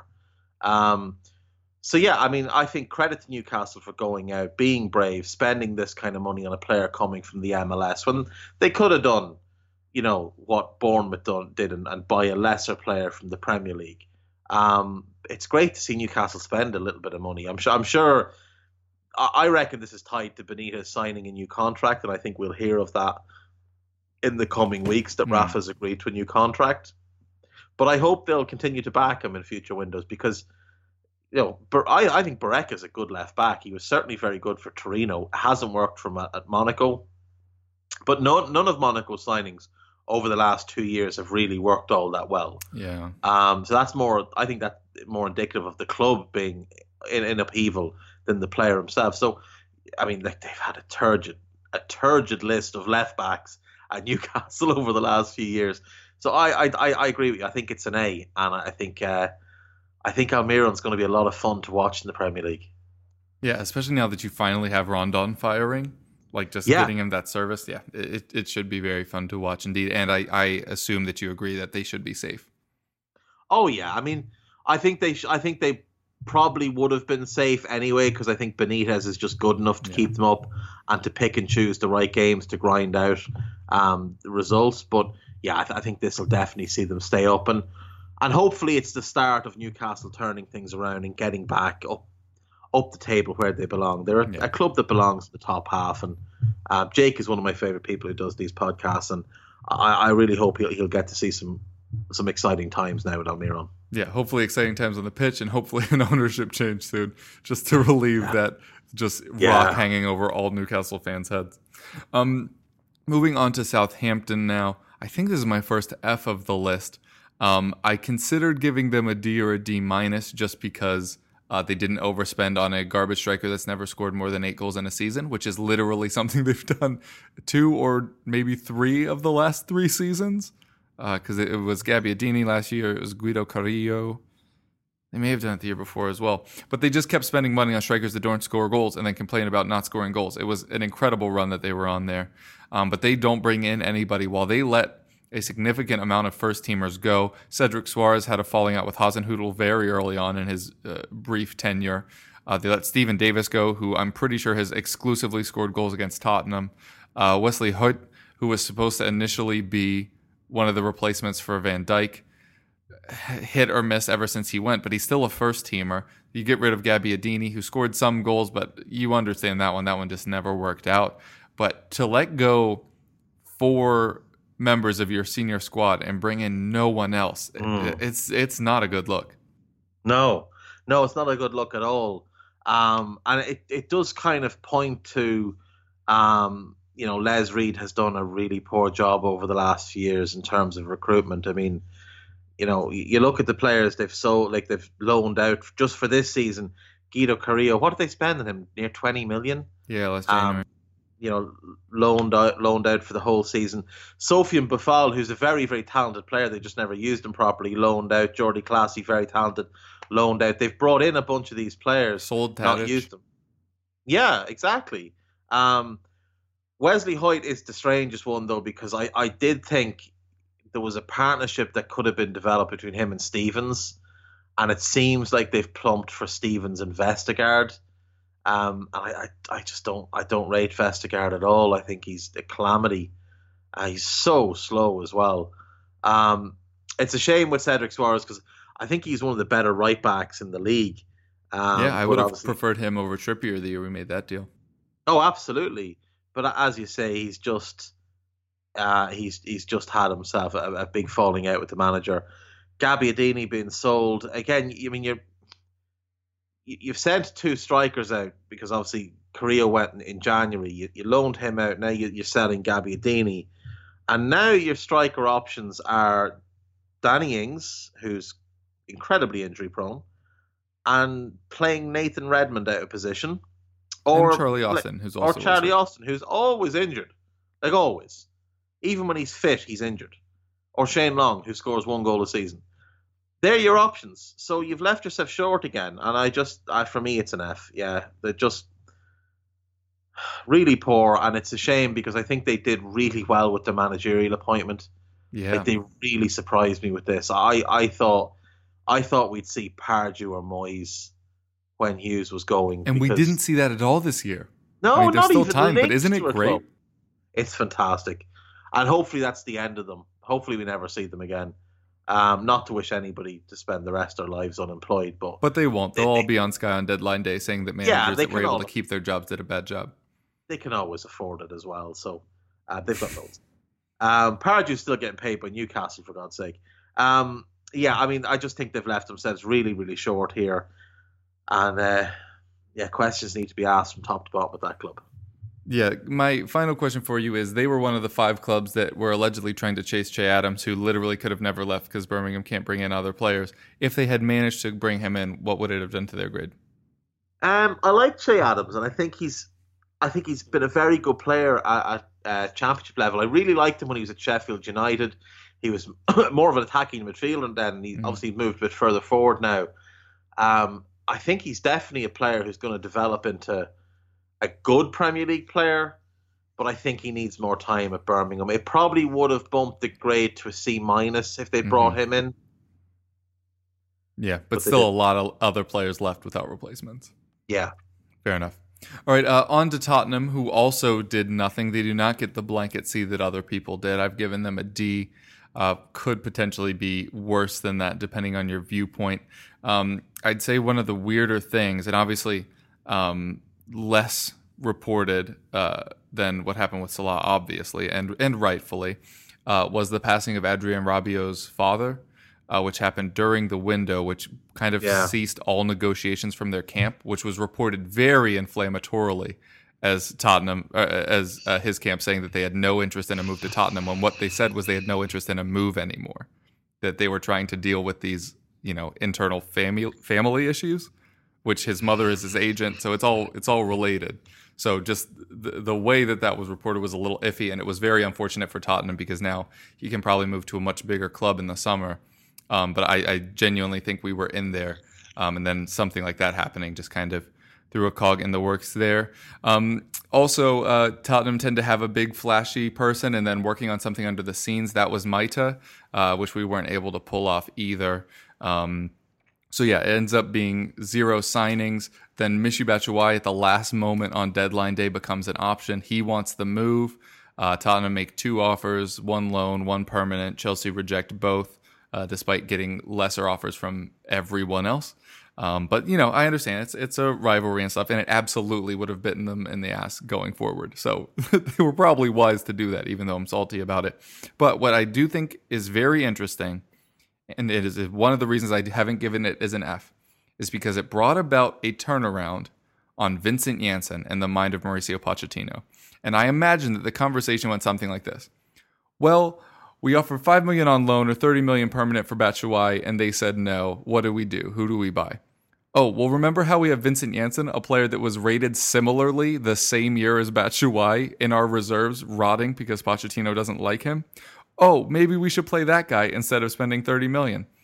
Um, so, yeah, I mean, I think credit to Newcastle for going out, being brave, spending this kind of money on a player coming from the M L S when they could have done, you know, what Bournemouth done, did and, and buy a lesser player from the Premier League. Um, it's great to see Newcastle spend a little bit of money. I'm sure. I'm sure. I reckon this is tied to Benitez signing a new contract, and I think we'll hear of that in the coming weeks. That mm. Rafa's agreed to a new contract, but I hope they'll continue to back him in future windows because, you know, I I think Barreca is a good left back. He was certainly very good for Torino. Hasn't worked from at, at Monaco, but no, none of Monaco's signings over the last two years have really worked all that well. Yeah. Um. So that's more. I think that's more indicative of the club being in, in upheaval than the player himself. So, I mean, like they've had a turgid, a turgid list of left backs at Newcastle over the last few years. So I, I, I agree with you. I think it's an A, and I think, uh, I think Almiron's going to be a lot of fun to watch in the Premier League. Yeah, especially now that you finally have Rondon firing. Like just yeah. getting him that service, yeah, it it should be very fun to watch indeed. And I, I assume that you agree that they should be safe. Oh yeah, I mean, I think they sh- I think they probably would have been safe anyway because I think Benitez is just good enough to yeah. keep them up and to pick and choose the right games to grind out um, the results. But yeah, I, th- I think this will definitely see them stay up and and hopefully it's the start of Newcastle turning things around and getting back up. up the table where they belong. They're a, yeah. a club that belongs to the top half, and uh, Jake is one of my favorite people who does these podcasts, and I, I really hope he'll, he'll get to see some some exciting times now with Almiron. Yeah, hopefully exciting times on the pitch, and hopefully an ownership change soon, just to relieve yeah. that just yeah. rock hanging over all Newcastle fans' heads. Um, moving on to Southampton now. I think this is my first F of the list. Um, I considered giving them a D or a D minus just because Uh, they didn't overspend on a garbage striker that's never scored more than eight goals in a season, which is literally something they've done two or maybe three of the last three seasons. because uh, it, it was Gabbiadini last year. It was Guido Carrillo. They may have done it the year before as well. But they just kept spending money on strikers that don't score goals and then complain about not scoring goals. It was an incredible run that they were on there. Um, but they don't bring in anybody. While they let a significant amount of first-teamers go, Cedric Suarez had a falling out with Hasenhüttl very early on in his uh, brief tenure. Uh, they let Stephen Davis go, who I'm pretty sure has exclusively scored goals against Tottenham. Uh, Wesley Hoyt, who was supposed to initially be one of the replacements for Van Dijk, hit or miss ever since he went, but he's still a first-teamer. You get rid of Gabbiadini, who scored some goals, but you understand that one. That one just never worked out. But to let go four members of your senior squad and bring in no one else, mm. it's it's not a good look. No, no, it's not a good look at all. Um, and it, it does kind of point to, um, you know, Les Reed has done a really poor job over the last few years in terms of recruitment. I mean, you know, you look at the players they've sold, like they've loaned out just for this season. Guido Carrillo, what did they spend on him? Near twenty million? Yeah, last January. Um, you know, loaned out, loaned out for the whole season. Sofian Boufal, who's a very, very talented player, they just never used him properly, loaned out. Jordi Clasie, very talented, loaned out. They've brought in a bunch of these players, sold, not used them. Yeah, exactly. Um, Wesley Hoyt is the strangest one, though, because I, I did think there was a partnership that could have been developed between him and Stevens, and it seems like they've plumped for Stevens and Vestergaard. Um, and I, I, I just don't, I don't rate Vestergaard at all. I think he's a calamity. Uh, he's so slow as well. Um, it's a shame with Cedric Suarez because I think he's one of the better right backs in the league. Um, yeah, I would have preferred him over Trippier the year we made that deal. Oh, absolutely. But as you say, he's just, uh, he's he's just had himself a, a big falling out with the manager. Gabbiadini being sold again. I mean, you're. You've sent two strikers out because obviously Carrillo went in, in January. You, you loaned him out. Now you, you're selling Gabbiadini. And now your striker options are Danny Ings, who's incredibly injury prone, and playing Nathan Redmond out of position. Or and Charlie Austin, who's also Or Charlie injured. Austin, who's always injured. Like always. Even when he's fit, he's injured. Or Shane Long, who scores one goal a season. They're your options. So you've left yourself short again. And I just, I, for me, it's an F. Yeah, they're just really poor. And it's a shame because I think they did really well with the managerial appointment. Yeah. Like they really surprised me with this. I, I thought I thought we'd see Pardew or Moyes when Hughes was going. And we didn't see that at all this year. No, I mean, there's not still even time, but linked isn't it to a great? club. It's fantastic. And hopefully that's the end of them. Hopefully we never see them again. Um, not to wish anybody to spend the rest of their lives unemployed, but but they won't. They'll they, all be on Sky on deadline day saying that managers yeah, that were able all, to keep their jobs did a bad job. They can always afford it as well, so uh, they've got loads. Um, Pardew's still getting paid by Newcastle, for God's sake. Um, yeah, I mean, I just think they've left themselves really, really short here, and uh, yeah, questions need to be asked from top to bottom with that club. Yeah, my final question for you is, they were one of the five clubs that were allegedly trying to chase Che Adams, who literally could have never left because Birmingham can't bring in other players. If they had managed to bring him in, what would it have done to their grade? Um, I like Che Adams, and I think he's, I think he's been a very good player at, at uh, championship level. I really liked him when he was at Sheffield United. He was more of an attacking midfielder, and then he mm. obviously moved a bit further forward now. Um, I think he's definitely a player who's going to develop into a good Premier League player, but I think he needs more time at Birmingham. It probably would have bumped the grade to a C minus if they brought mm-hmm. him in. Yeah, but, but still a lot of other players left without replacements. Yeah. Fair enough. All right, uh, on to Tottenham, who also did nothing. They do not get the blanket C that other people did. I've given them a D. Uh, could potentially be worse than that, depending on your viewpoint. Um, I'd say one of the weirder things, and obviously um, less reported uh, than what happened with Salah, obviously, and and rightfully, uh, was the passing of Adrien Rabiot's father, uh, which happened during the window, which kind of yeah. ceased all negotiations from their camp, which was reported very inflammatorily as Tottenham, uh, as uh, his camp, saying that they had no interest in a move to Tottenham, when what they said was they had no interest in a move anymore, that they were trying to deal with these, you know, internal family family issues, which his mother is his agent. So it's all it's all related. So just the, the way that that was reported was a little iffy, and it was very unfortunate for Tottenham because now he can probably move to a much bigger club in the summer. Um, but I, I genuinely think we were in there, um, and then something like that happening just kind of threw a cog in the works there. Um, also, uh, Tottenham tend to have a big flashy person, and then working on something under the scenes. That was Maita, uh, which we weren't able to pull off either. Um, So yeah, it ends up being zero signings. Then Michy Batshuayi at the last moment on deadline day becomes an option. He wants the move. Uh, Tottenham make two offers, one loan, one permanent. Chelsea reject both, uh, despite getting lesser offers from everyone else. Um, but, you know, I understand it's it's a rivalry and stuff, and it absolutely would have bitten them in the ass going forward. So they were probably wise to do that, even though I'm salty about it. But what I do think is very interesting, and it is one of the reasons I haven't given it as an F, is because it brought about a turnaround on Vincent Janssen and the mind of Mauricio Pochettino. And I imagine that the conversation went something like this. Well, we offered five million dollars on loan or thirty million dollars permanent for Batshuayi, and they said no. What do we do? Who do we buy? Oh, well, remember how we have Vincent Janssen, a player that was rated similarly the same year as Batshuayi in our reserves, rotting because Pochettino doesn't like him? Oh, maybe we should play that guy instead of spending thirty million dollars.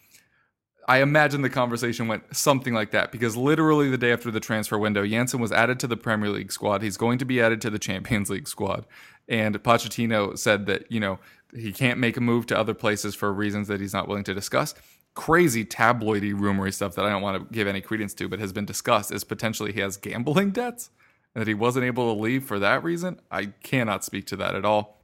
I imagine the conversation went something like that, because literally the day after the transfer window, Janssen was added to the Premier League squad. He's going to be added to the Champions League squad. And Pochettino said that, you know, he can't make a move to other places for reasons that he's not willing to discuss. Crazy tabloidy, rumory stuff that I don't want to give any credence to, but has been discussed, is potentially he has gambling debts and that he wasn't able to leave for that reason. I cannot speak to that at all.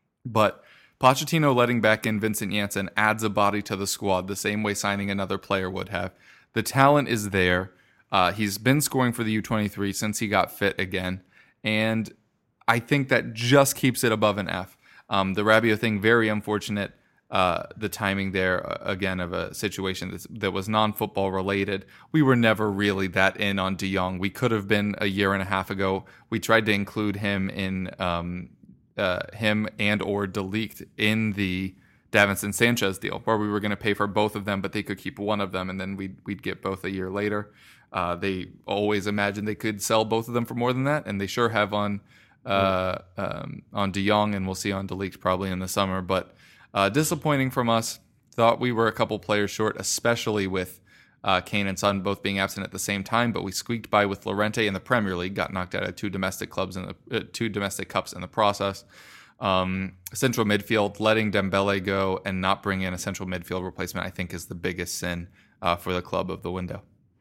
But Pochettino letting back in Vincent Janssen adds a body to the squad the same way signing another player would have. The talent is there. Uh, he's been scoring for the U twenty-three since he got fit again. And I think that just keeps it above an F. Um, the Rabiot thing, very unfortunate. Uh, the timing there, uh, again, of a situation that's, that was non-football related. We were never really that in on De Jong. We could have been a year and a half ago. We tried to include him in... Um, Uh, him and or De Ligt in the Davinson Sanchez deal, where we were going to pay for both of them, but they could keep one of them, and then we'd, we'd get both a year later. Uh, they always imagined they could sell both of them for more than that, and they sure have on uh, um, on De Jong, and we'll see on De Ligt probably in the summer. But uh, disappointing from us. Thought we were a couple players short, especially with Uh, Kane and Son both being absent at the same time, but we squeaked by with Llorente in the Premier League, got knocked out of two domestic clubs in the uh, two domestic cups in the process. Um, central midfield, letting Dembele go and not bring in a central midfield replacement, I think, is the biggest sin uh, for the club of the window.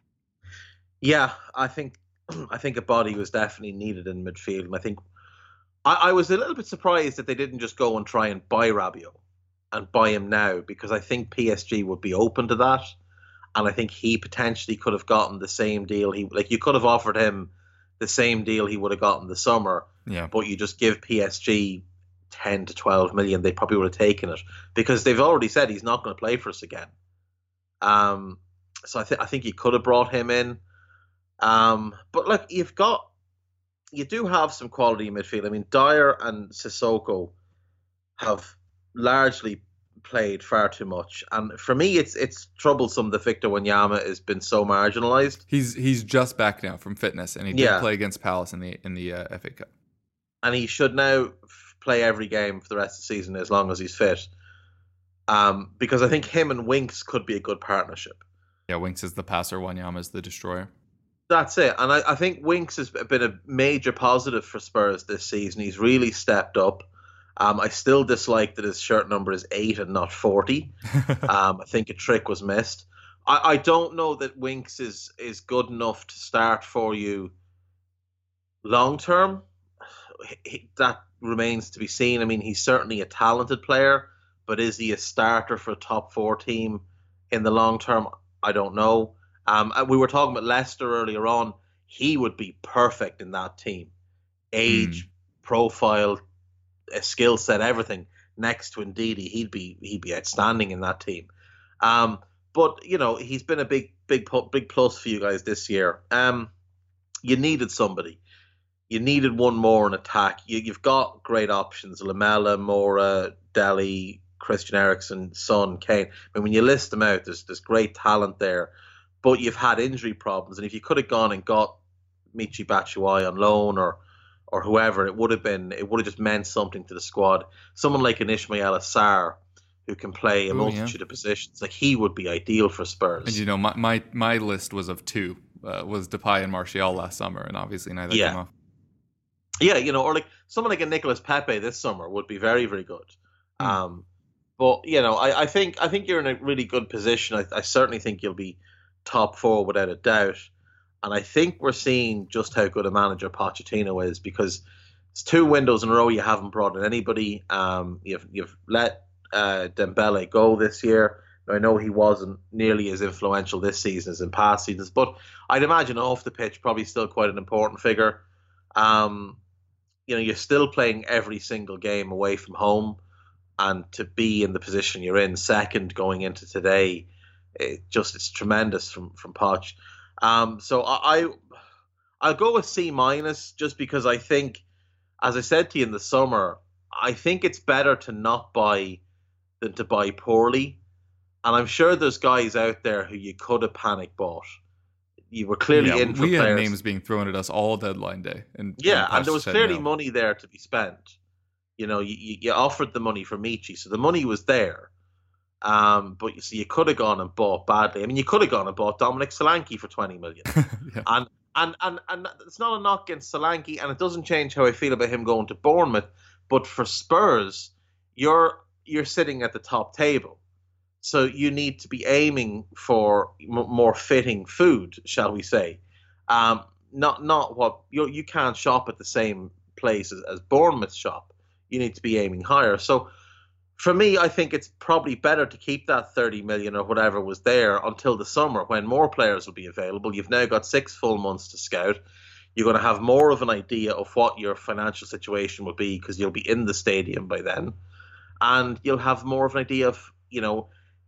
Yeah, I think I think a body was definitely needed in midfield. I think I, I was a little bit surprised that they didn't just go and try and buy Rabiot and buy him now, because I think P S G would be open to that. And I think he potentially could have gotten the same deal. He like you could have offered him the same deal he would have gotten the summer. Yeah. But you just give P S G ten to twelve million, they probably would have taken it, because they've already said he's not going to play for us again. Um, so I think I think you could have brought him in. Um, but look, you've got you do have some quality in midfield. I mean, Dyer and Sissoko have largely played far too much, and for me it's it's troublesome that Victor Wanyama has been so marginalized. He's he's just back now from fitness, and he did yeah. play against Palace in the in the uh, F A Cup, and he should now f- play every game for the rest of the season as long as he's fit, um because I think him and Winks could be a good partnership. Yeah, Winks is the passer, Wanyama is the destroyer. That's it. And I, I think Winks has been a major positive for Spurs this season. He's really stepped up. Um, I still dislike that his shirt number is eight and not forty. um, I think a trick was missed. I, I don't know that Winks is, is good enough to start for you long term. He, that remains to be seen. I mean, he's certainly a talented player, but is he a starter for a top four team in the long term? I don't know. Um, we were talking about Leicester earlier on. He would be perfect in that team. Age, mm. profile, a skill set, everything next to Ndidi, he'd be he'd be outstanding in that team. Um, but you know, he's been a big big big plus for you guys this year. Um, you needed somebody. You needed one more in attack. You, you've got great options: Lamela, Mora, Dele, Christian Eriksen, Son, Kane. I mean, when you list them out, there's there's great talent there. but you've had injury problems. And if you could have gone and got Michy Batshuayi on loan or or whoever, it would have been it would have just meant something to the squad. Someone like an Ismail Assar who can play a Ooh, multitude yeah. of positions, like he would be ideal for Spurs. And you know, my my, my list was of two. Uh, was Depay and Martial last summer, and obviously neither Yeah. came off. Yeah, you know, or like someone like a Nicolas Pepe this summer would be very, very good. Mm. Um, but you know, I, I think I think you're in a really good position. I, I certainly think you'll be top four without a doubt. And I think we're seeing just how good a manager Pochettino is, because it's two windows in a row you haven't brought in anybody. Um, you've you've let uh, Dembele go this year. Now, I know he wasn't nearly as influential this season as in past seasons, but I'd imagine off the pitch probably still quite an important figure. Um, you know, you're still playing every single game away from home, and to be in the position you're in, second going into today, it just it's tremendous from from Poch. Um, so I, I I'll go with C minus, just because I think, as I said to you in the summer, I think it's better to not buy than to buy poorly. And I'm sure there's guys out there who you could have panic bought. You were clearly Yeah, in for we had players. names being thrown at us all deadline day, and Yeah, and, and there was Poch said clearly no. money there to be spent. You know, you, you you offered the money for Michy, so the money was there. Um, but you see, you could have gone and bought badly. I mean, you could have gone and bought Dominic Solanke for twenty million. Yeah. And and and and it's not a knock against Solanke, and it doesn't change how I feel about him going to Bournemouth. But for Spurs, you're you're sitting at the top table, so you need to be aiming for m- more fitting food, shall we say? Um, not not what you you can't shop at the same place as, as Bournemouth shop. You need to be aiming higher. So for me, I think it's probably better to keep that thirty million or whatever was there until the summer, when more players will be available. You've now got six full months to scout. You're going to have more of an idea of what your financial situation will be, because you'll be in the stadium by then. And you'll have more of an idea of, you know,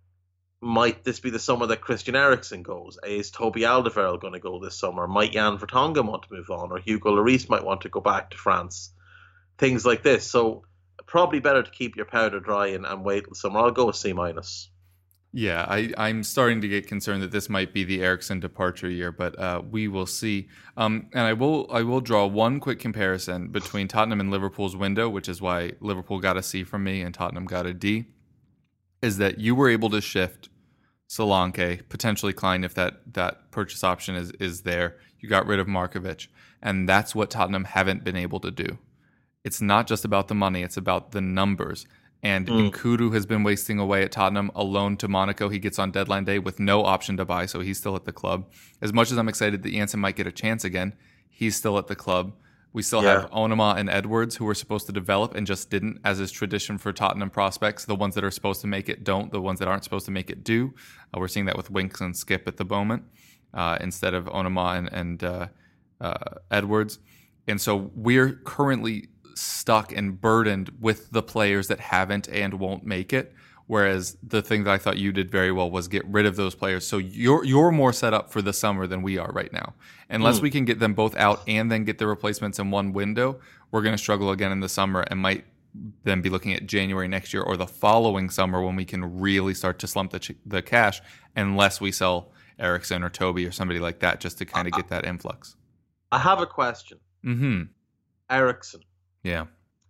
might this be the summer that Christian Eriksen goes? Is Toby Alderweireld going to go this summer? Might Jan Vertonghen want to move on? Or Hugo Lloris might want to go back to France? Things like this. So probably better to keep your powder dry and, and wait till summer. I'll go with C minus. Yeah, I, I'm starting to get concerned that this might be the Eriksen departure year, but uh, we will see. Um, and I will I will draw one quick comparison between Tottenham and Liverpool's window, which is why Liverpool got a C from me and Tottenham got a D, is that you were able to shift Solanke, potentially Klein if that, that purchase option is, is there. You got rid of Markovic, and that's what Tottenham haven't been able to do. It's not just about the money, it's about the numbers. And mm. Nkudu has been wasting away at Tottenham, alone to Monaco. He gets on deadline day with no option to buy, so he's still at the club. As much as I'm excited that Janssen might get a chance again, he's still at the club. We still yeah. have Onuma and Edwards, who were supposed to develop and just didn't, as is tradition for Tottenham prospects. The ones that are supposed to make it don't. The ones that aren't supposed to make it do. Uh, we're seeing that with Winks and Skip at the moment, uh, instead of Onuma and, and uh, uh, Edwards. And so we're currently stuck and burdened with the players that haven't and won't make it. Whereas the thing that I thought you did very well was get rid of those players. So you're you're more set up for the summer than we are right now. Unless mm. we can get them both out and then get the replacements in one window, we're going to struggle again in the summer and might then be looking at January next year or the following summer when we can really start to slump the ch- the cash, unless we sell Eriksen or Toby or somebody like that just to kind of get that influx. I have a question. Mm-hmm. Eriksen. Yeah.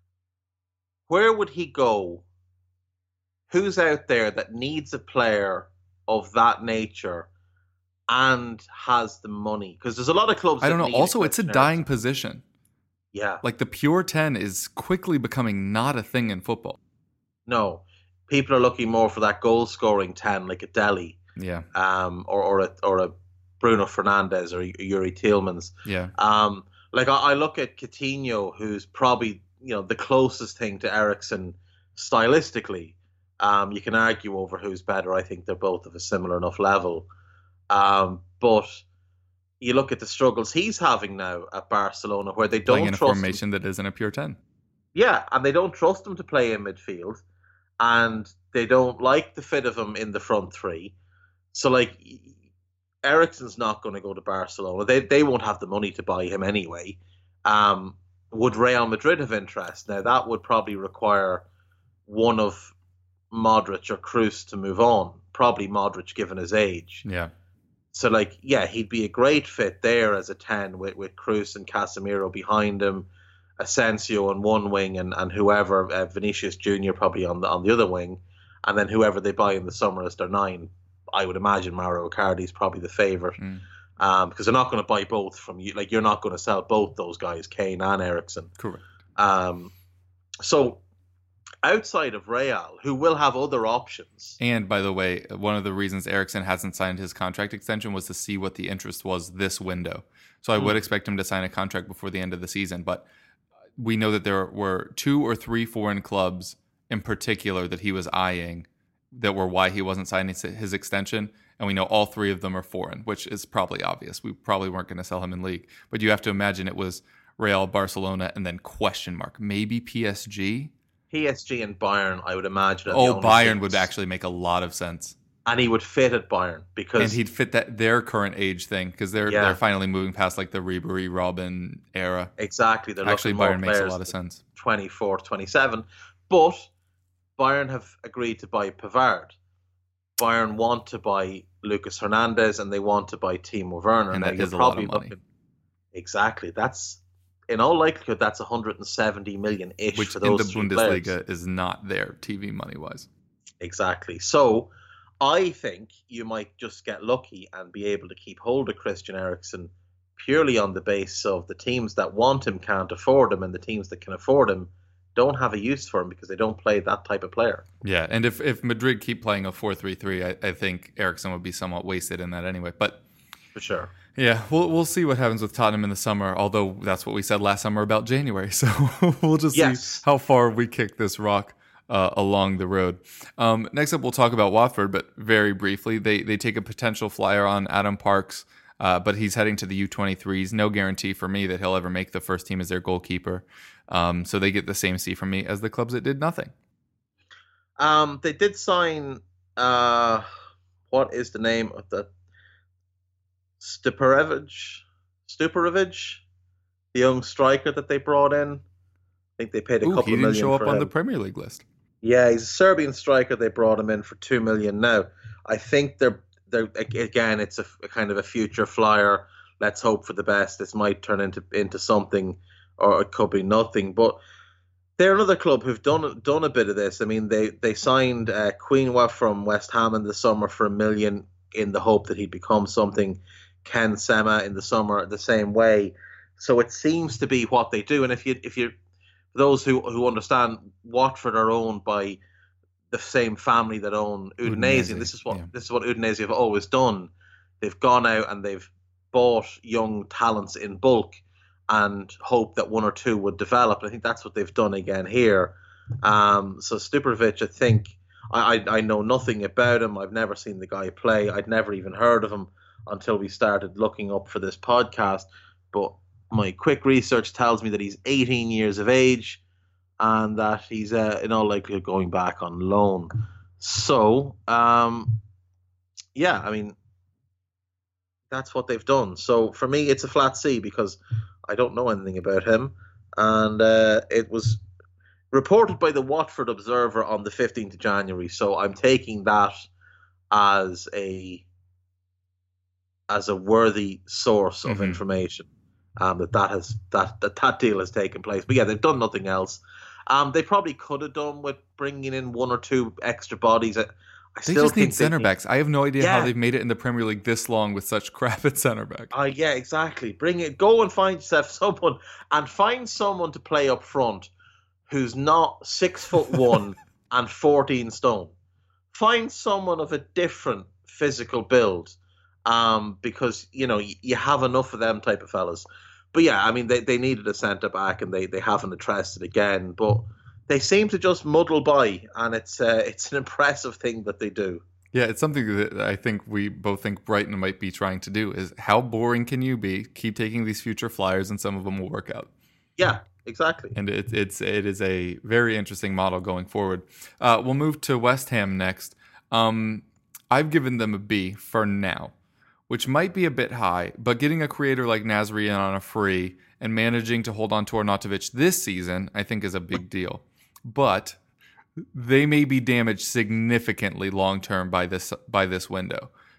Where would he go? Who's out there that needs a player of that nature and has the money? Because there's a lot of clubs that I don't know. need Also, a it's a Eriksen. dying position. Yeah. Like the pure ten is quickly becoming not a thing in football. No. People are looking more for that goal-scoring ten, like a Dele. Yeah. Um, or, or, a, or a Bruno Fernandes or Yuri Tielemans. Yeah. Um, like I, I look at Coutinho, who's probably, you know, the closest thing to Eriksen stylistically. Um, you can argue over who's better. I think they're both of a similar enough level. Um, but you look at the struggles he's having now at Barcelona, where they don't Playing in a trust formation him. that isn't a pure ten. Yeah, and they don't trust him to play in midfield, and they don't like the fit of him in the front three. So, like, Eriksen's not going to go to Barcelona. They they won't have the money to buy him anyway. Um, would Real Madrid have interest? Now, that would probably require one of Modric or Kroos to move on. Probably Modric, given his age. Yeah. So, like, yeah, he'd be a great fit there as a ten with, with Cruz and Casemiro behind him, Asensio on one wing, and, and whoever, uh, Vinicius Junior probably on the on the other wing, and then whoever they buy in the summer as their nine. I would imagine Mauro Icardi is probably the favourite, mm. um, because they're not going to buy both from you. Like, you're not going to sell both those guys, Kane and Eriksen. Correct. Um, so outside of Real, who will have other options. And by the way, one of the reasons Eriksen hasn't signed his contract extension was to see what the interest was this window. So I mm. would expect him to sign a contract before the end of the season. But we know that there were two or three foreign clubs in particular that he was eyeing that were why he wasn't signing his extension. And we know all three of them are foreign, which is probably obvious. We probably weren't going to sell him in league. But you have to imagine it was Real, Barcelona, and then question mark. Maybe P S G? P S G and Bayern, I would imagine. Oh, Bayern teams. Would actually make a lot of sense. And he would fit at Bayern because and he'd fit that their current age thing because they're yeah. they're finally moving past like the Ribery, Robin era. Exactly. They're actually Bayern makes a lot of sense. twenty-four, twenty-seven But Bayern have agreed to buy Pavard. Bayern want to buy Lucas Hernandez and they want to buy Timo Werner. And now, that is a lot of money. Looking, exactly. That's in all likelihood that's one hundred seventy million ish which for those in the Bundesliga players. Is not there T V money wise. Exactly. So I think you might just get lucky and be able to keep hold of Christian Eriksen purely on the basis of the teams that want him can't afford him, and the teams that can afford him don't have a use for him because they don't play that type of player. Yeah, and if, if Madrid keep playing a four three three, I, I think Eriksen would be somewhat wasted in that anyway. But for sure. Yeah, we'll we'll see what happens with Tottenham in the summer, although that's what we said last summer about January. So we'll just yes. see how far we kick this rock uh, along the road. Um, next up, we'll talk about Watford, but very briefly. They they take a potential flyer on Adam Parks, uh, but he's heading to the U twenty-threes. No guarantee for me that he'll ever make the first team as their goalkeeper. Um, so they get the same C from me as the clubs that did nothing. Um, they did sign, uh, what is the name of the Stuparevic, Stuparevic, the young striker that they brought in. I think they paid a Ooh, couple he million. He didn't show up for on him. the Premier League list. Yeah, he's a Serbian striker. They brought him in for two million. Now, I think they're they're again. It's a, a kind of a future flyer. Let's hope for the best. This might turn into into something, or it could be nothing. But they're another club who've done done a bit of this. I mean, they they signed uh, Quinoa from West Ham in the summer for a million in the hope that he'd become something. Ken Sema in the summer the same way. So it seems to be what they do. And if you if you for those who who understand, Watford are owned by the same family that own Udinese. Udinese and this is what yeah. this is what Udinese have always done. They've gone out and they've bought young talents in bulk and hope that one or two would develop. And I think that's what they've done again here. Um, so Stuparevic, I think I, I I know nothing about him. I've never seen the guy play. I'd never even heard of him until we started looking up for this podcast. But my quick research tells me that he's eighteen years of age and that he's uh, in all likelihood going back on loan. So, um, yeah, I mean, that's what they've done. So for me, it's a flat C because I don't know anything about him. And uh, it was reported by the Watford Observer on the fifteenth of January. So I'm taking that as a as a worthy source of mm-hmm. information, um, that that has that, that that deal has taken place. But yeah, they've done nothing else. Um, they probably could have done with bringing in one or two extra bodies. I, I they still just think need center need, backs. I have no idea yeah. how they've made it in the Premier League this long with such crap at center back. Uh, yeah, exactly. Bring it. Go and find yourself someone, and find someone to play up front who's not six foot one and fourteen stone. Find someone of a different physical build. Um, because, you know, you, you have enough of them type of fellas. But yeah, I mean, they, they needed a centre back and they, they haven't addressed it again. But they seem to just muddle by, and it's uh, it's an impressive thing that they do. Yeah, it's something that I think we both think Brighton might be trying to do is how boring can you be? Keep taking these future flyers and some of them will work out. Yeah, exactly. And it, it's, it is a very interesting model going forward. Uh, we'll move to West Ham next. Um, I've given them a B for now, which might be a bit high, but getting a creator like Nasri in on a free and managing to hold on to Arnautovic this season, I think is a big deal. But they may be damaged significantly long-term by this by this window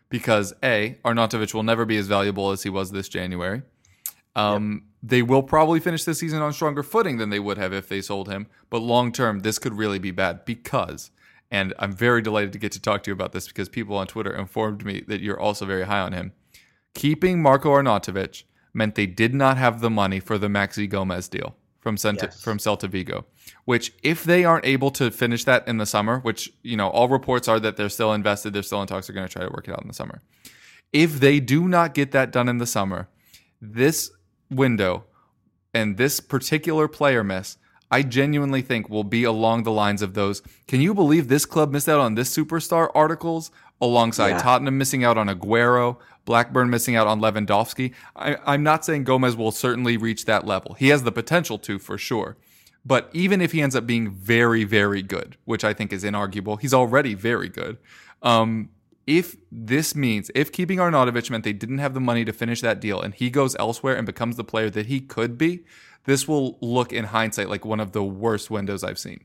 because A, Arnautovic will never be as valuable as he was this January. Um, yep. They will probably finish the season on stronger footing than they would have if they sold him. But long term, this could really be bad because, and I'm very delighted to get to talk to you about this because people on Twitter informed me that you're also very high on him. Keeping Marko Arnautovic meant they did not have the money for the Maxi Gomez deal from Celta, yes. from Celta Vigo, which if they aren't able to finish that in the summer, which, you know, all reports are that they're still invested, they're still in talks, they're going to try to work it out in the summer. If they do not get that done in the summer, this window and this particular player miss, I genuinely think will be along the lines of those, can you believe this club missed out on this superstar articles alongside yeah. Tottenham missing out on Aguero, Blackburn missing out on Lewandowski? I, I'm not saying Gomez will certainly reach that level. He has the potential to, for sure. But even if he ends up being very, very good, which I think is inarguable, he's already very good. Um, if this means, if keeping Arnautovic meant they didn't have the money to finish that deal and he goes elsewhere and becomes the player that he could be, this will look in hindsight like one of the worst windows I've seen.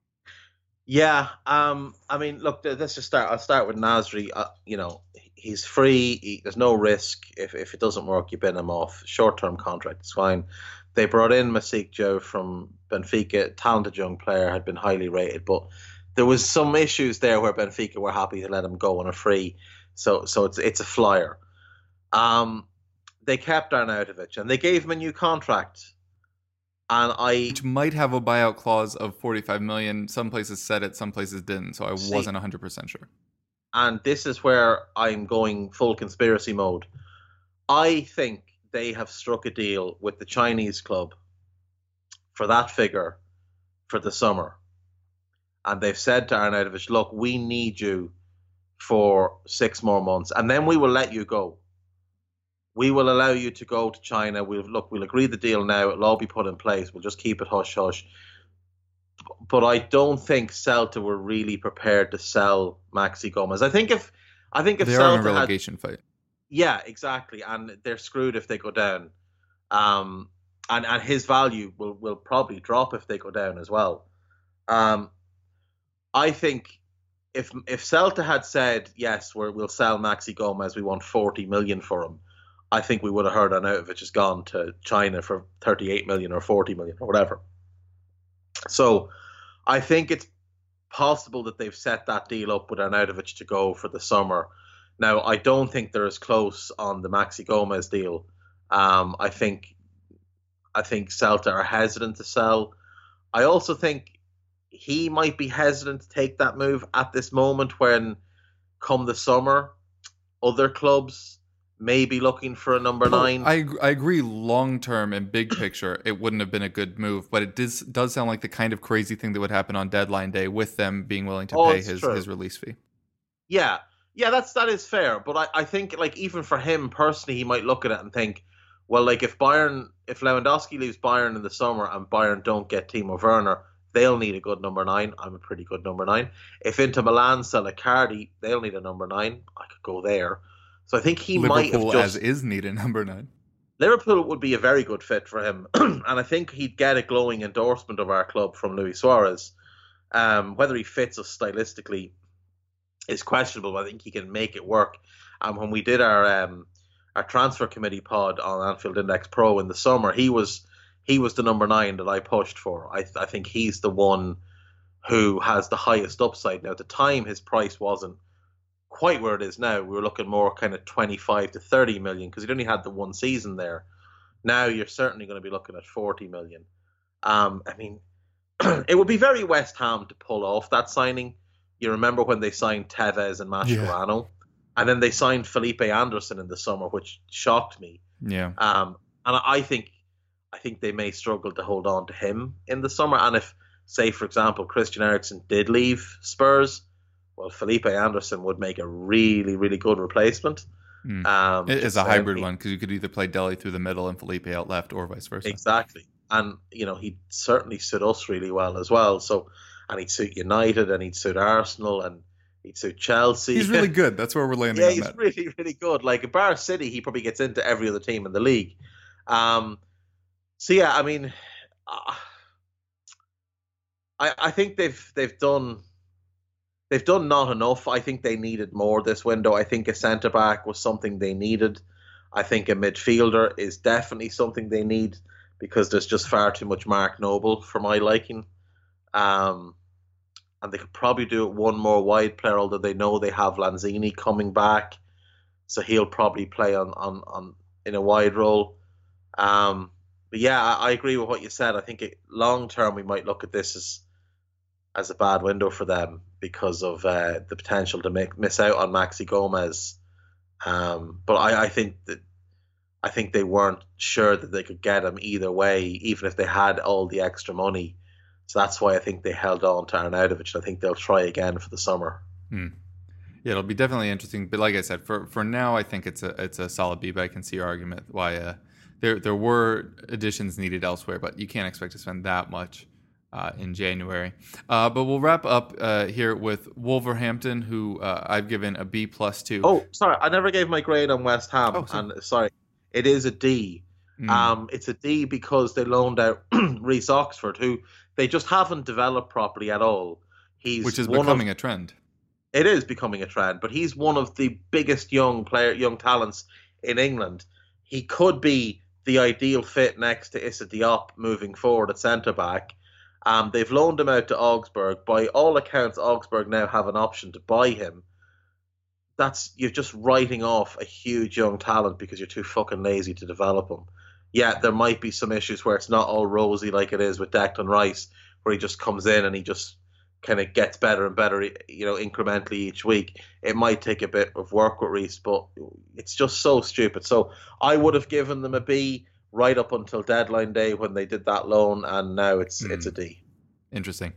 Yeah, um, I mean, look, let's just start. I'll start with Nasri. Uh, you know, he's free. He, there's no risk. If if it doesn't work, you bin him off. Short-term contract, it's fine. They brought in Masik Joe from Benfica, talented young player, had been highly rated, but there was some issues there where Benfica were happy to let him go on a free. So so it's it's a flyer. Um, they kept Arnautovic and they gave him a new contract. And I Which might have a buyout clause of forty-five million dollars. Some places said it, some places didn't. So I see, wasn't one hundred percent sure. And this is where I'm going full conspiracy mode. I think they have struck a deal with the Chinese club for that figure for the summer. And they've said to Arnautovic, look, we need you for six more months. And then we will let you go. We will allow you to go to China. We'll look. We'll agree the deal now. It'll all be put in place. We'll just keep it hush hush. But I don't think Celta were really prepared to sell Maxi Gomez. I think if I think if they Celta are in a relegation had, fight. Yeah, exactly, and they're screwed if they go down. Um, and and his value will will probably drop if they go down as well. Um, I think if if Celta had said yes, we're, we'll sell Maxi Gomez, we want forty million for him, I think we would have heard Arnautovic has gone to China for thirty-eight million or forty million or whatever. So I think it's possible that they've set that deal up with Arnautovic to go for the summer. Now, I don't think they're as close on the Maxi Gomez deal. Um, I think I think Celta are hesitant to sell. I also think he might be hesitant to take that move at this moment when, come the summer, other clubs may be looking for a number nine. I I agree. Long term and big picture, it wouldn't have been a good move, but it does does sound like the kind of crazy thing that would happen on deadline day with them being willing to oh, pay his, his release fee. Yeah, yeah, that's that is fair. But I, I think like even for him personally, he might look at it and think, well, like if Bayern, if Lewandowski leaves Bayern in the summer and Bayern don't get Timo Werner, they'll need a good number nine. I'm a pretty good number nine. If Inter Milan sell Icardi, they'll need a number nine. I could go there. So I think he Liverpool might have just... as is need a number nine. Liverpool would be a very good fit for him. And I think he'd get a glowing endorsement of our club from Luis Suarez. Um, whether he fits us stylistically is questionable, but I think he can make it work. And when we did our um, our transfer committee pod on Anfield Index Pro in the summer, he was he was the number nine that I pushed for. I, I think he's the one who has the highest upside. Now, at the time, his price wasn't quite where it is now. We were looking more kind of twenty-five to thirty million because he'd only had the one season there. Now you're certainly going to be looking at forty million. Um, I mean, it would be very West Ham to pull off that signing. You remember when they signed Tevez and Mascherano, yeah. and then they signed Felipe Anderson in the summer, which shocked me. Yeah. Um, and I think, I think they may struggle to hold on to him in the summer. And if, say, for example, Christian Eriksen did leave Spurs, well, Felipe Anderson would make a really, really good replacement. Mm. Um, it's a hybrid he, one because you could either play Dele through the middle and Felipe out left, or vice versa. Exactly, and you know he'd certainly suit us really well as well. So, and he'd suit United, and he'd suit Arsenal, and he'd suit Chelsea. He's really good. That's where we're landing. Yeah, on he's that. really, really good. Like at Bar City, he probably gets into every other team in the league. Um, so yeah, I mean, uh, I I think they've they've done. they've done not enough. I think they needed more this window. I think a centre back was something they needed. I think a midfielder is definitely something they need because there's just far too much Mark Noble for my liking. Um, and they could probably do it one more wide player, although they know they have Lanzini coming back, so he'll probably play on on, on in a wide role. Um, but yeah, I, I agree with what you said. I think it, long term we might look at this as as a bad window for them because of uh, the potential to make, miss out on Maxi Gomez. Um, but I, I think that I think they weren't sure that they could get him either way, even if they had all the extra money. So that's why I think they held on to Arnautovic, and I think they'll try again for the summer. Hmm. Yeah, it'll be definitely interesting. But like I said, for, for now, I think it's a it's a solid B. But I can see your argument why uh, there there were additions needed elsewhere, but you can't expect to spend that much uh, in January. Uh, but we'll wrap up uh, here with Wolverhampton, who uh, I've given a B plus to. Oh, sorry, I never gave my grade on West Ham, oh, sorry. and sorry, it is a D. Mm. Um, it's a D because they loaned out Reece Oxford, who they just haven't developed properly at all. He's which is one becoming of, a trend. It is becoming a trend, but he's one of the biggest young player, young talents in England. He could be the ideal fit next to Issa Diop moving forward at centre back. Um, they've loaned him out to Augsburg. By all accounts, Augsburg now have an option to buy him. That's you're just writing off a huge young talent because you're too fucking lazy to develop him. Yeah, there might be some issues where it's not all rosy like it is with Declan Rice, where he just comes in and he just kind of gets better and better, you know, incrementally each week. It might take a bit of work with Reece, but it's just so stupid. So I would have given them a B right up until deadline day when they did that loan, and now it's mm. it's a D. Interesting.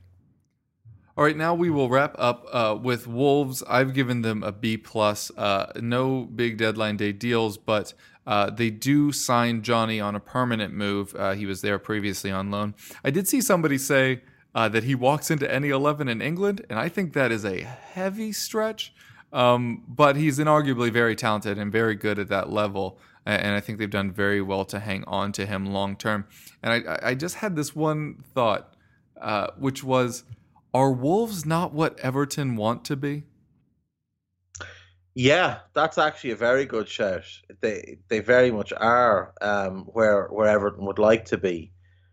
All right, now we will wrap up uh, with Wolves. I've given them a B plus. Uh, no big deadline day deals, but uh, they do sign Johnny on a permanent move. Uh, he was there previously on loan. I did see somebody say uh, that he walks into any eleven in England, and I think that is a heavy stretch. Um, but he's inarguably very talented and very good at that level, and I think they've done very well to hang on to him long term. And I, I just had this one thought, uh, which was, are Wolves not what Everton want to be? Yeah, that's actually a very good shout. They they very much are um, where where Everton would like to be.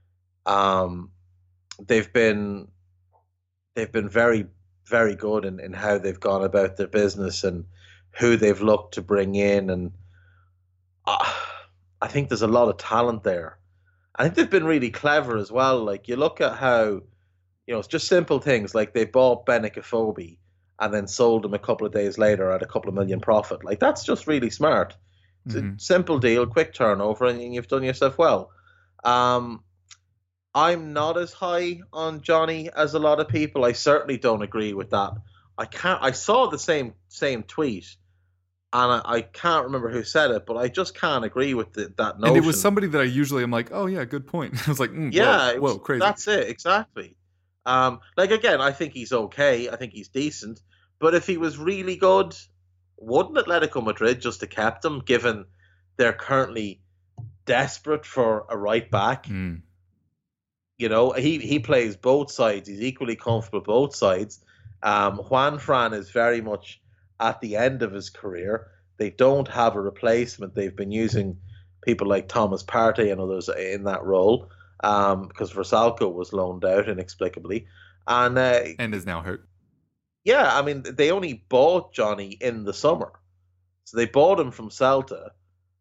Um, they've been they've been very very good in, in how they've gone about their business and who they've looked to bring in, and uh, I think there's a lot of talent there. I think they've been really clever as well. Like, you look at how, you know, it's just simple things like they bought Benik Afobe and then sold him a couple of days later at a couple of million profit. Like, that's just really smart. It's mm-hmm. a simple deal, quick turnover, and you've done yourself well. Um, I'm not as high on Johnny as a lot of people. I certainly don't agree with that. I can't. I saw the same same tweet, and I, I can't remember who said it, but I just can't agree with the, that notion. And it was somebody that I usually am like, oh yeah, good point. I was like, mm, yeah, whoa, whoa, crazy. That's it, exactly. Um, like, again, I think he's okay. I think he's decent. But if he was really good, wouldn't Atletico Madrid just have kept him, given they're currently desperate for a right back? Mm. You know, he, he plays both sides. He's equally comfortable both sides. Um, Juan Fran is very much at the end of his career. They don't have a replacement. They've been using people like Thomas Partey and others in that role um, because Versalco was loaned out inexplicably. And, uh, and is now hurt. Yeah, I mean, they only bought Johnny in the summer. So they bought him from Celta.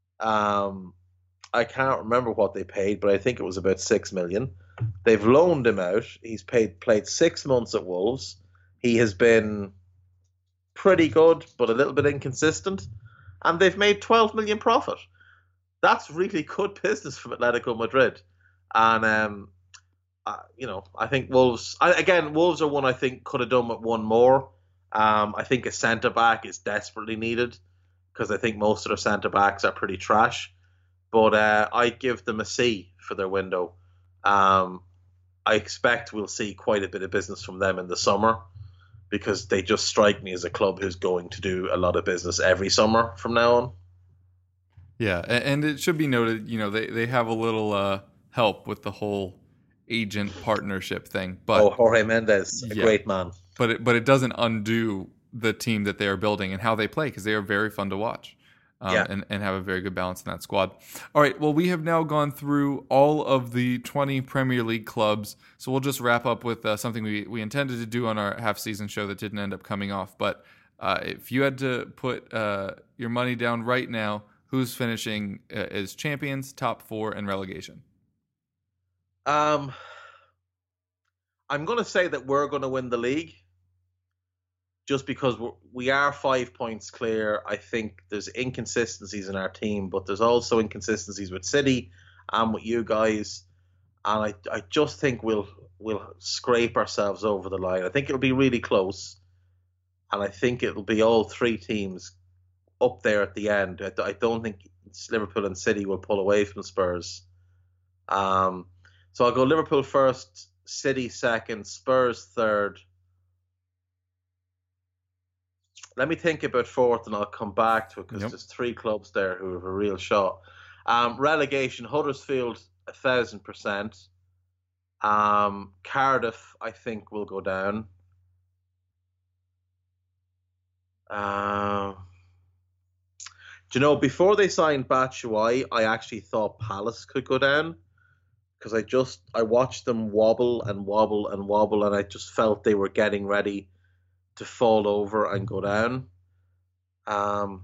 Um, I can't remember what they paid, but I think it was about six million. They've loaned him out. He's paid played six months at Wolves. He has been pretty good, but a little bit inconsistent. And they've made twelve million profit. That's really good business from Atletico Madrid. And, um, uh, you know, I think Wolves, I, again, Wolves are one I think could have done with one more. Um, I think a centre-back is desperately needed because I think most of their centre-backs are pretty trash. But uh, I give them a C for their window. Um, I expect we'll see quite a bit of business from them in the summer because they just strike me as a club who's going to do a lot of business every summer from now on. Yeah, and it should be noted, you know, they, they have a little uh, help with the whole agent partnership thing. But oh, Jorge Mendes, a yeah, great man. but it, but it doesn't undo the team that they are building and how they play, because they are very fun to watch. Um, yeah. and, and have a very good balance in that squad. All right, well, we have now gone through all of the twenty Premier League clubs, so we'll just wrap up with uh, something we, we intended to do on our half-season show that didn't end up coming off. But uh, if you had to put uh, your money down right now, who's finishing uh, as champions, top four, and relegation? Um, I'm going to say that we're going to win the league. Just because we're, we are five points clear. I think there's inconsistencies in our team, but there's also inconsistencies with City and with you guys. And I, I just think we'll we'll scrape ourselves over the line. I think it'll be really close. And I think it'll be all three teams up there at the end. I, I don't think Liverpool and City will pull away from Spurs. Um, so I'll go Liverpool first, City second, Spurs third. Let me think about fourth, and I'll come back to it, because yep. there's three clubs there who have a real shot. Um, relegation, Huddersfield, a thousand percent. Um, Cardiff, I think, will go down. Uh, do you know, before they signed Batshuayi, I actually thought Palace could go down, because I just I watched them wobble and wobble and wobble, and I just felt they were getting ready to fall over and go down. Um,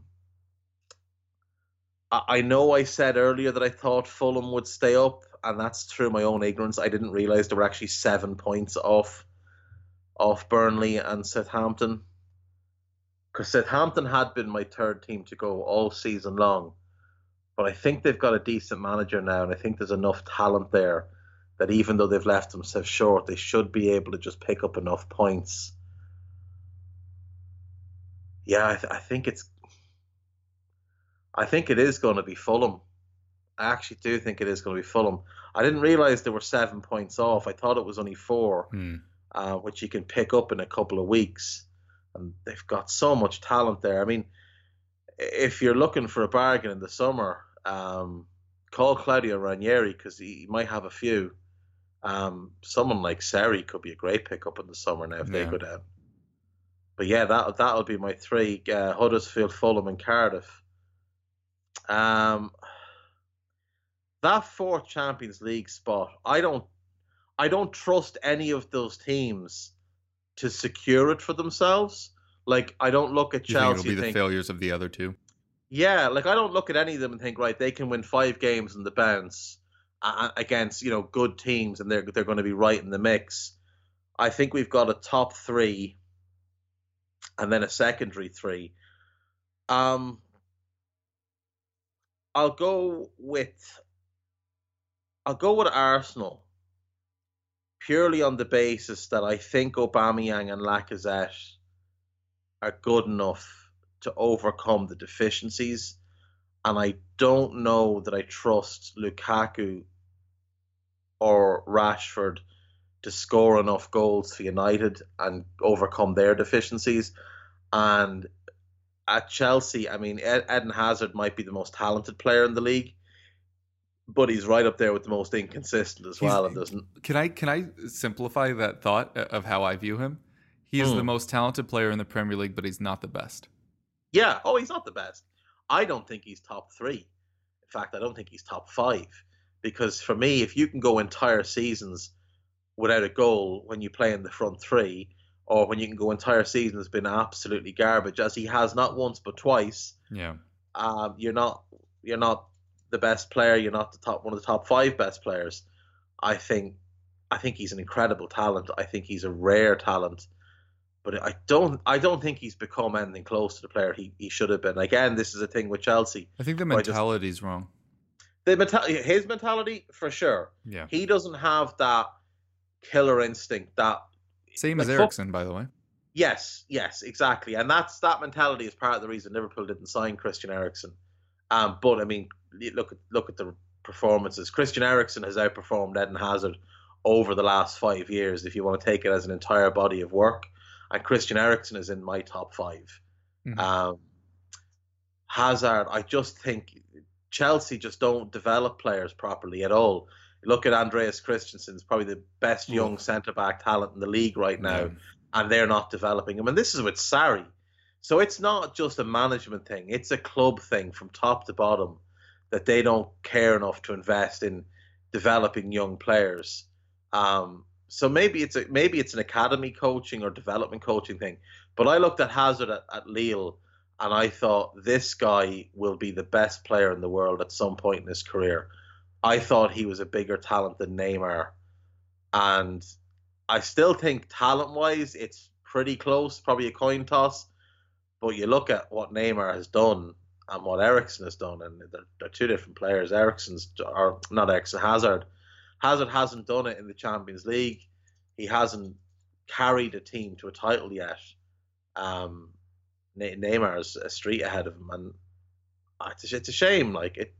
I, I know I said earlier that I thought Fulham would stay up, and that's through my own ignorance. I didn't realise they were actually seven points off, off Burnley and Southampton. Because Southampton had been my third team to go all season long. But I think they've got a decent manager now, and I think there's enough talent there that even though they've left themselves short, they should be able to just pick up enough points. Yeah, I, th- I think it's. I think it is going to be Fulham. I actually do think it is going to be Fulham. I didn't realise they were seven points off. I thought it was only four, hmm. uh, which you can pick up in a couple of weeks. And they've got so much talent there. I mean, if you're looking for a bargain in the summer, um, call Claudio Ranieri, because he, he might have a few. Um, someone like Seri could be a great pickup in the summer now if yeah. they go down. But yeah, that that'll be my three: uh, Huddersfield, Fulham, and Cardiff. Um, that fourth Champions League spot, I don't, I don't trust any of those teams to secure it for themselves. Like, I don't look at you Chelsea. Think it'll be think, the failures of the other two. Yeah, like I don't look at any of them and think, right, they can win five games in the bounce uh, against you know good teams, and they're they're going to be right in the mix. I think we've got a top three. And then a secondary three. Um, I'll go with I'll go with Arsenal, purely on the basis that I think Aubameyang and Lacazette are good enough to overcome the deficiencies, and I don't know that I trust Lukaku or Rashford to score enough goals for United and overcome their deficiencies. And at Chelsea, I mean, Ed- Eden Hazard might be the most talented player in the league, but he's right up there with the most inconsistent as well. And doesn't. Can I can I simplify that thought of how I view him? He is mm. the most talented player in the Premier League, but he's not the best. Yeah. Oh, he's not the best. I don't think he's top three. In fact, I don't think he's top five. Because for me, if you can go entire seasons without a goal when you play in the front three, or when you can go entire season has been absolutely garbage, as he has not once but twice. Yeah, um, you're not you're not the best player. You're not the top one of the top five best players. I think I think he's an incredible talent. I think he's a rare talent, but I don't I don't think he's become anything close to the player he, he should have been. Again, this is a thing with Chelsea. I think the mentality is wrong. The mentality, his mentality for sure. Yeah, he doesn't have that killer instinct that. Same like, as Eriksen, by the way. Yes, yes, exactly. And that's that mentality is part of the reason Liverpool didn't sign Christian Eriksen. Um, but, I mean, look at look at the performances. Christian Eriksen has outperformed Eden Hazard over the last five years, if you want to take it as an entire body of work. And Christian Eriksen is in my top five. Mm-hmm. Um, Hazard, I just think Chelsea just don't develop players properly at all. Look at Andreas Christensen, probably the best young centre-back talent in the league right now. Yeah. and they're not developing him. And this is with Sarri. So it's not just a management thing. It's a club thing from top to bottom that they don't care enough to invest in developing young players. Um, so maybe it's a, maybe it's an academy coaching or development coaching thing. But I looked at Hazard at, at Lille, and I thought this guy will be the best player in the world at some point in his career. I thought he was a bigger talent than Neymar. And I still think talent-wise, it's pretty close, probably a coin toss. But you look at what Neymar has done and what Eriksen has done, and they're, they're two different players. Eriksen's, or not Eriksen, Hazard. Hazard hasn't done it in the Champions League. He hasn't carried a team to a title yet. Um, Neymar's a street ahead of him, and it's a, it's a shame. Like it,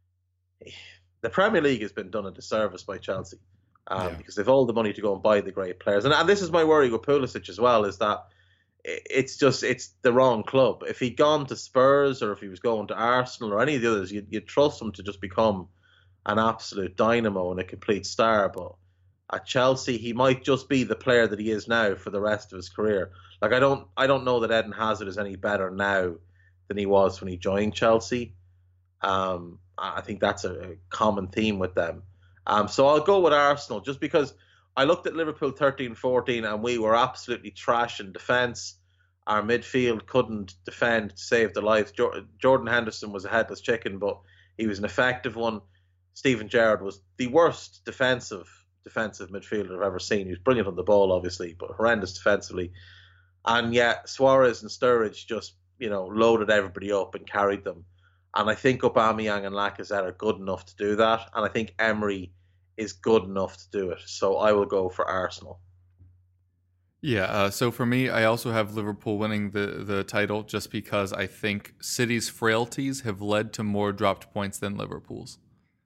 the Premier League has been done a disservice by Chelsea um, yeah. because they've all the money to go and buy the great players. And, and this is my worry with Pulisic as well, is that it's just it's the wrong club. If he'd gone to Spurs or if he was going to Arsenal or any of the others, you'd, you'd trust him to just become an absolute dynamo and a complete star. But at Chelsea, he might just be the player that he is now for the rest of his career. Like I don't, I don't know that Eden Hazard is any better now than he was when he joined Chelsea. Um, I think that's a, a common theme with them. Um, so I'll go with Arsenal just because I looked at Liverpool thirteen fourteen and we were absolutely trash in defence. Our midfield couldn't defend to save their lives. Jordan Henderson was a headless chicken, but he was an effective one. Steven Gerrard was the worst defensive defensive midfielder I've ever seen. He was brilliant on the ball, obviously, but horrendous defensively. And yet Suarez and Sturridge just, you know, loaded everybody up and carried them. And I think Aubameyang and Lacazette are good enough to do that. And I think Emery is good enough to do it. So I will go for Arsenal. Yeah, uh, so for me, I also have Liverpool winning the, the title just because I think City's frailties have led to more dropped points than Liverpool's.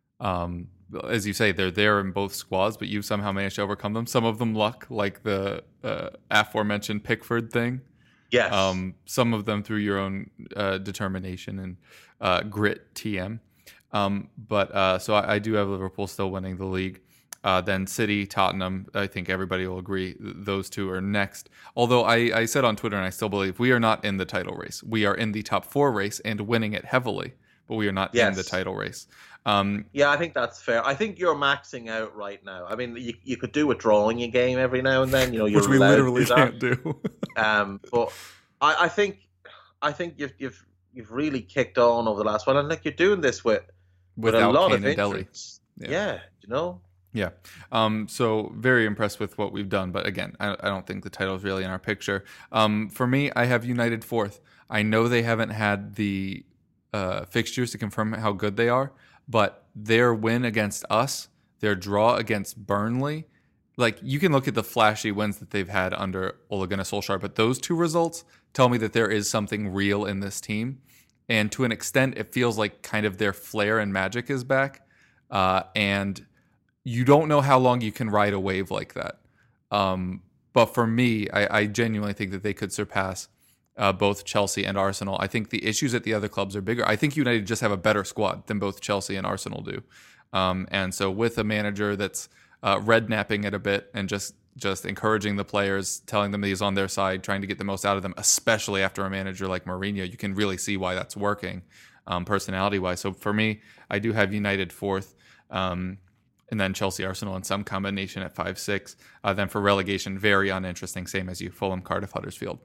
Um, as you say, they're there in both squads, but you somehow managed to overcome them. Some of them luck, like the uh, aforementioned Pickford thing. Yes. Um, some of them through your own uh, determination and uh, grit, T M. Um, but uh, so I, I do have Liverpool still winning the league. Uh, then City, Tottenham, I think everybody will agree th- those two are next. Although I, I said on Twitter, and I still believe, we are not in the title race. We are in the top four race and winning it heavily, but we are not yes. in the title race. Um, yeah, I think that's fair. I think you're maxing out right now. I mean, you, you could do a drawing a game every now and then. You know, you're which we literally do can't do. um, but I, I think I think you've you've you've really kicked on over the last one, and like you're doing this with with Without a lot Kane of injuries. Yeah. yeah, you know. Yeah. Um, so very impressed with what we've done. But again, I, I don't think the title is really in our picture. Um, for me, I have United fourth. I know they haven't had the uh, fixtures to confirm how good they are, but their win against us, their draw against Burnley, like you can look at the flashy wins that they've had under Ole Gunnar Solskjaer, but those two results tell me that there is something real in this team. And to an extent, it feels like kind of their flair and magic is back. Uh, and you don't know how long you can ride a wave like that. Um, but for me, I, I genuinely think that they could surpass uh, both Chelsea and Arsenal. I think the issues at the other clubs are bigger. I think United just have a better squad than both Chelsea and Arsenal do. Um, and so with a manager that's uh, red-napping it a bit and just, just encouraging the players, telling them that he's on their side, trying to get the most out of them, especially after a manager like Mourinho, you can really see why that's working um, personality-wise. So for me, I do have United fourth. Um, And then Chelsea, Arsenal in some combination at five six. Uh, then for relegation, very uninteresting, same as you, Fulham, Cardiff, Huddersfield.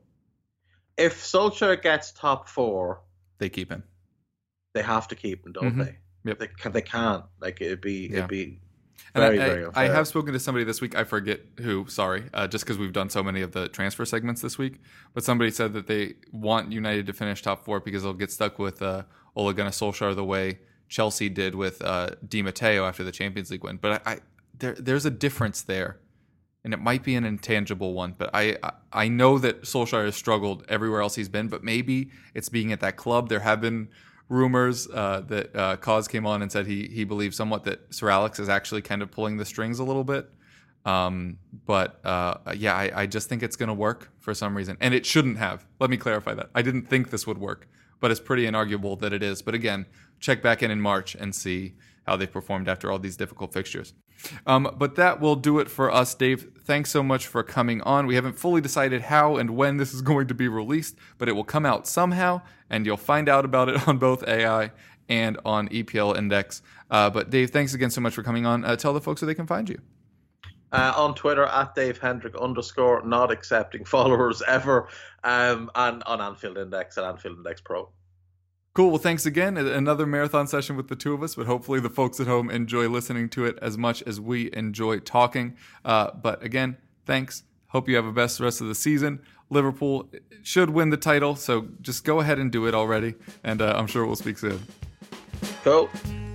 If Solskjaer gets top four, they keep him. They have to keep him, don't mm-hmm. they? Yep. They, can, they can't. Like it'd be, yeah. it'd be very, very, I, very unfair. I have spoken to somebody this week. I forget who. Sorry, uh, just because we've done so many of the transfer segments this week. But somebody said that they want United to finish top four because they'll get stuck with uh, Ole Gunnar Solskjaer the way Chelsea did with uh, Di Matteo after the Champions League win. But I, I there there's a difference there, and it might be an intangible one. But I, I I know that Solskjaer has struggled everywhere else he's been, but maybe it's being at that club. There have been rumors uh, that uh, Cause came on and said he he believes somewhat that Sir Alex is actually kind of pulling the strings a little bit. Um, but uh, yeah, I, I just think it's going to work for some reason, and it shouldn't have. Let me clarify that. I didn't think this would work, but it's pretty inarguable that it is. But again, check back in in March and see how they performed after all these difficult fixtures. Um, but that will do it for us, Dave. Thanks so much for coming on. We haven't fully decided how and when this is going to be released, but it will come out somehow, and you'll find out about it on both A I and on E P L Index. Uh, but Dave, thanks again so much for coming on. Uh, tell the folks where they can find you. Uh, on Twitter, at Dave Hendrick underscore, not accepting followers ever, um, and on Anfield Index at Anfield Index Pro. Cool. Well, thanks again. Another marathon session with the two of us, but hopefully the folks at home enjoy listening to it as much as we enjoy talking. Uh, but again, thanks. Hope you have a best rest of the season. Liverpool should win the title, so just go ahead and do it already, and uh, I'm sure we'll speak soon. Cool.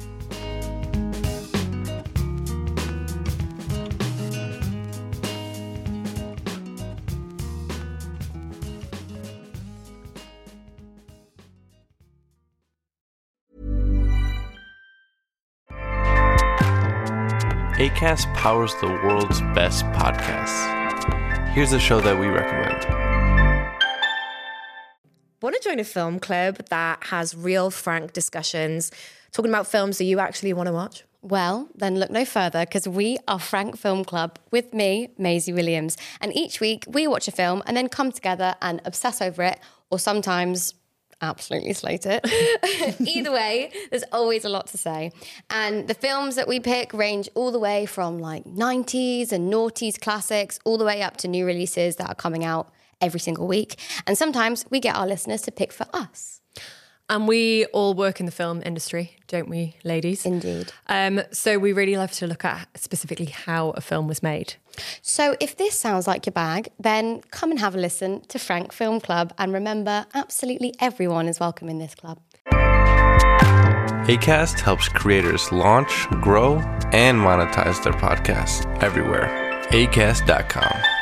Acast powers the world's best podcasts. Here's a show that we recommend. Want to join a film club that has real, frank discussions, talking about films that you actually want to watch? Well, then look no further, because we are Frank Film Club with me, Maisie Williams. And each week we watch a film and then come together and obsess over it, or sometimes absolutely slate it. Either way, there's always a lot to say. And the films that we pick range all the way from like nineties and noughties classics all the way up to new releases that are coming out every single week. And sometimes we get our listeners to pick for us. And we all work in the film industry, don't we, ladies? Indeed. Um, so we really love to look at specifically how a film was made. So if this sounds like your bag, then come and have a listen to Frank Film Club. And remember, absolutely everyone is welcome in this club. Acast helps creators launch, grow, and monetize their podcasts everywhere. acast dot com.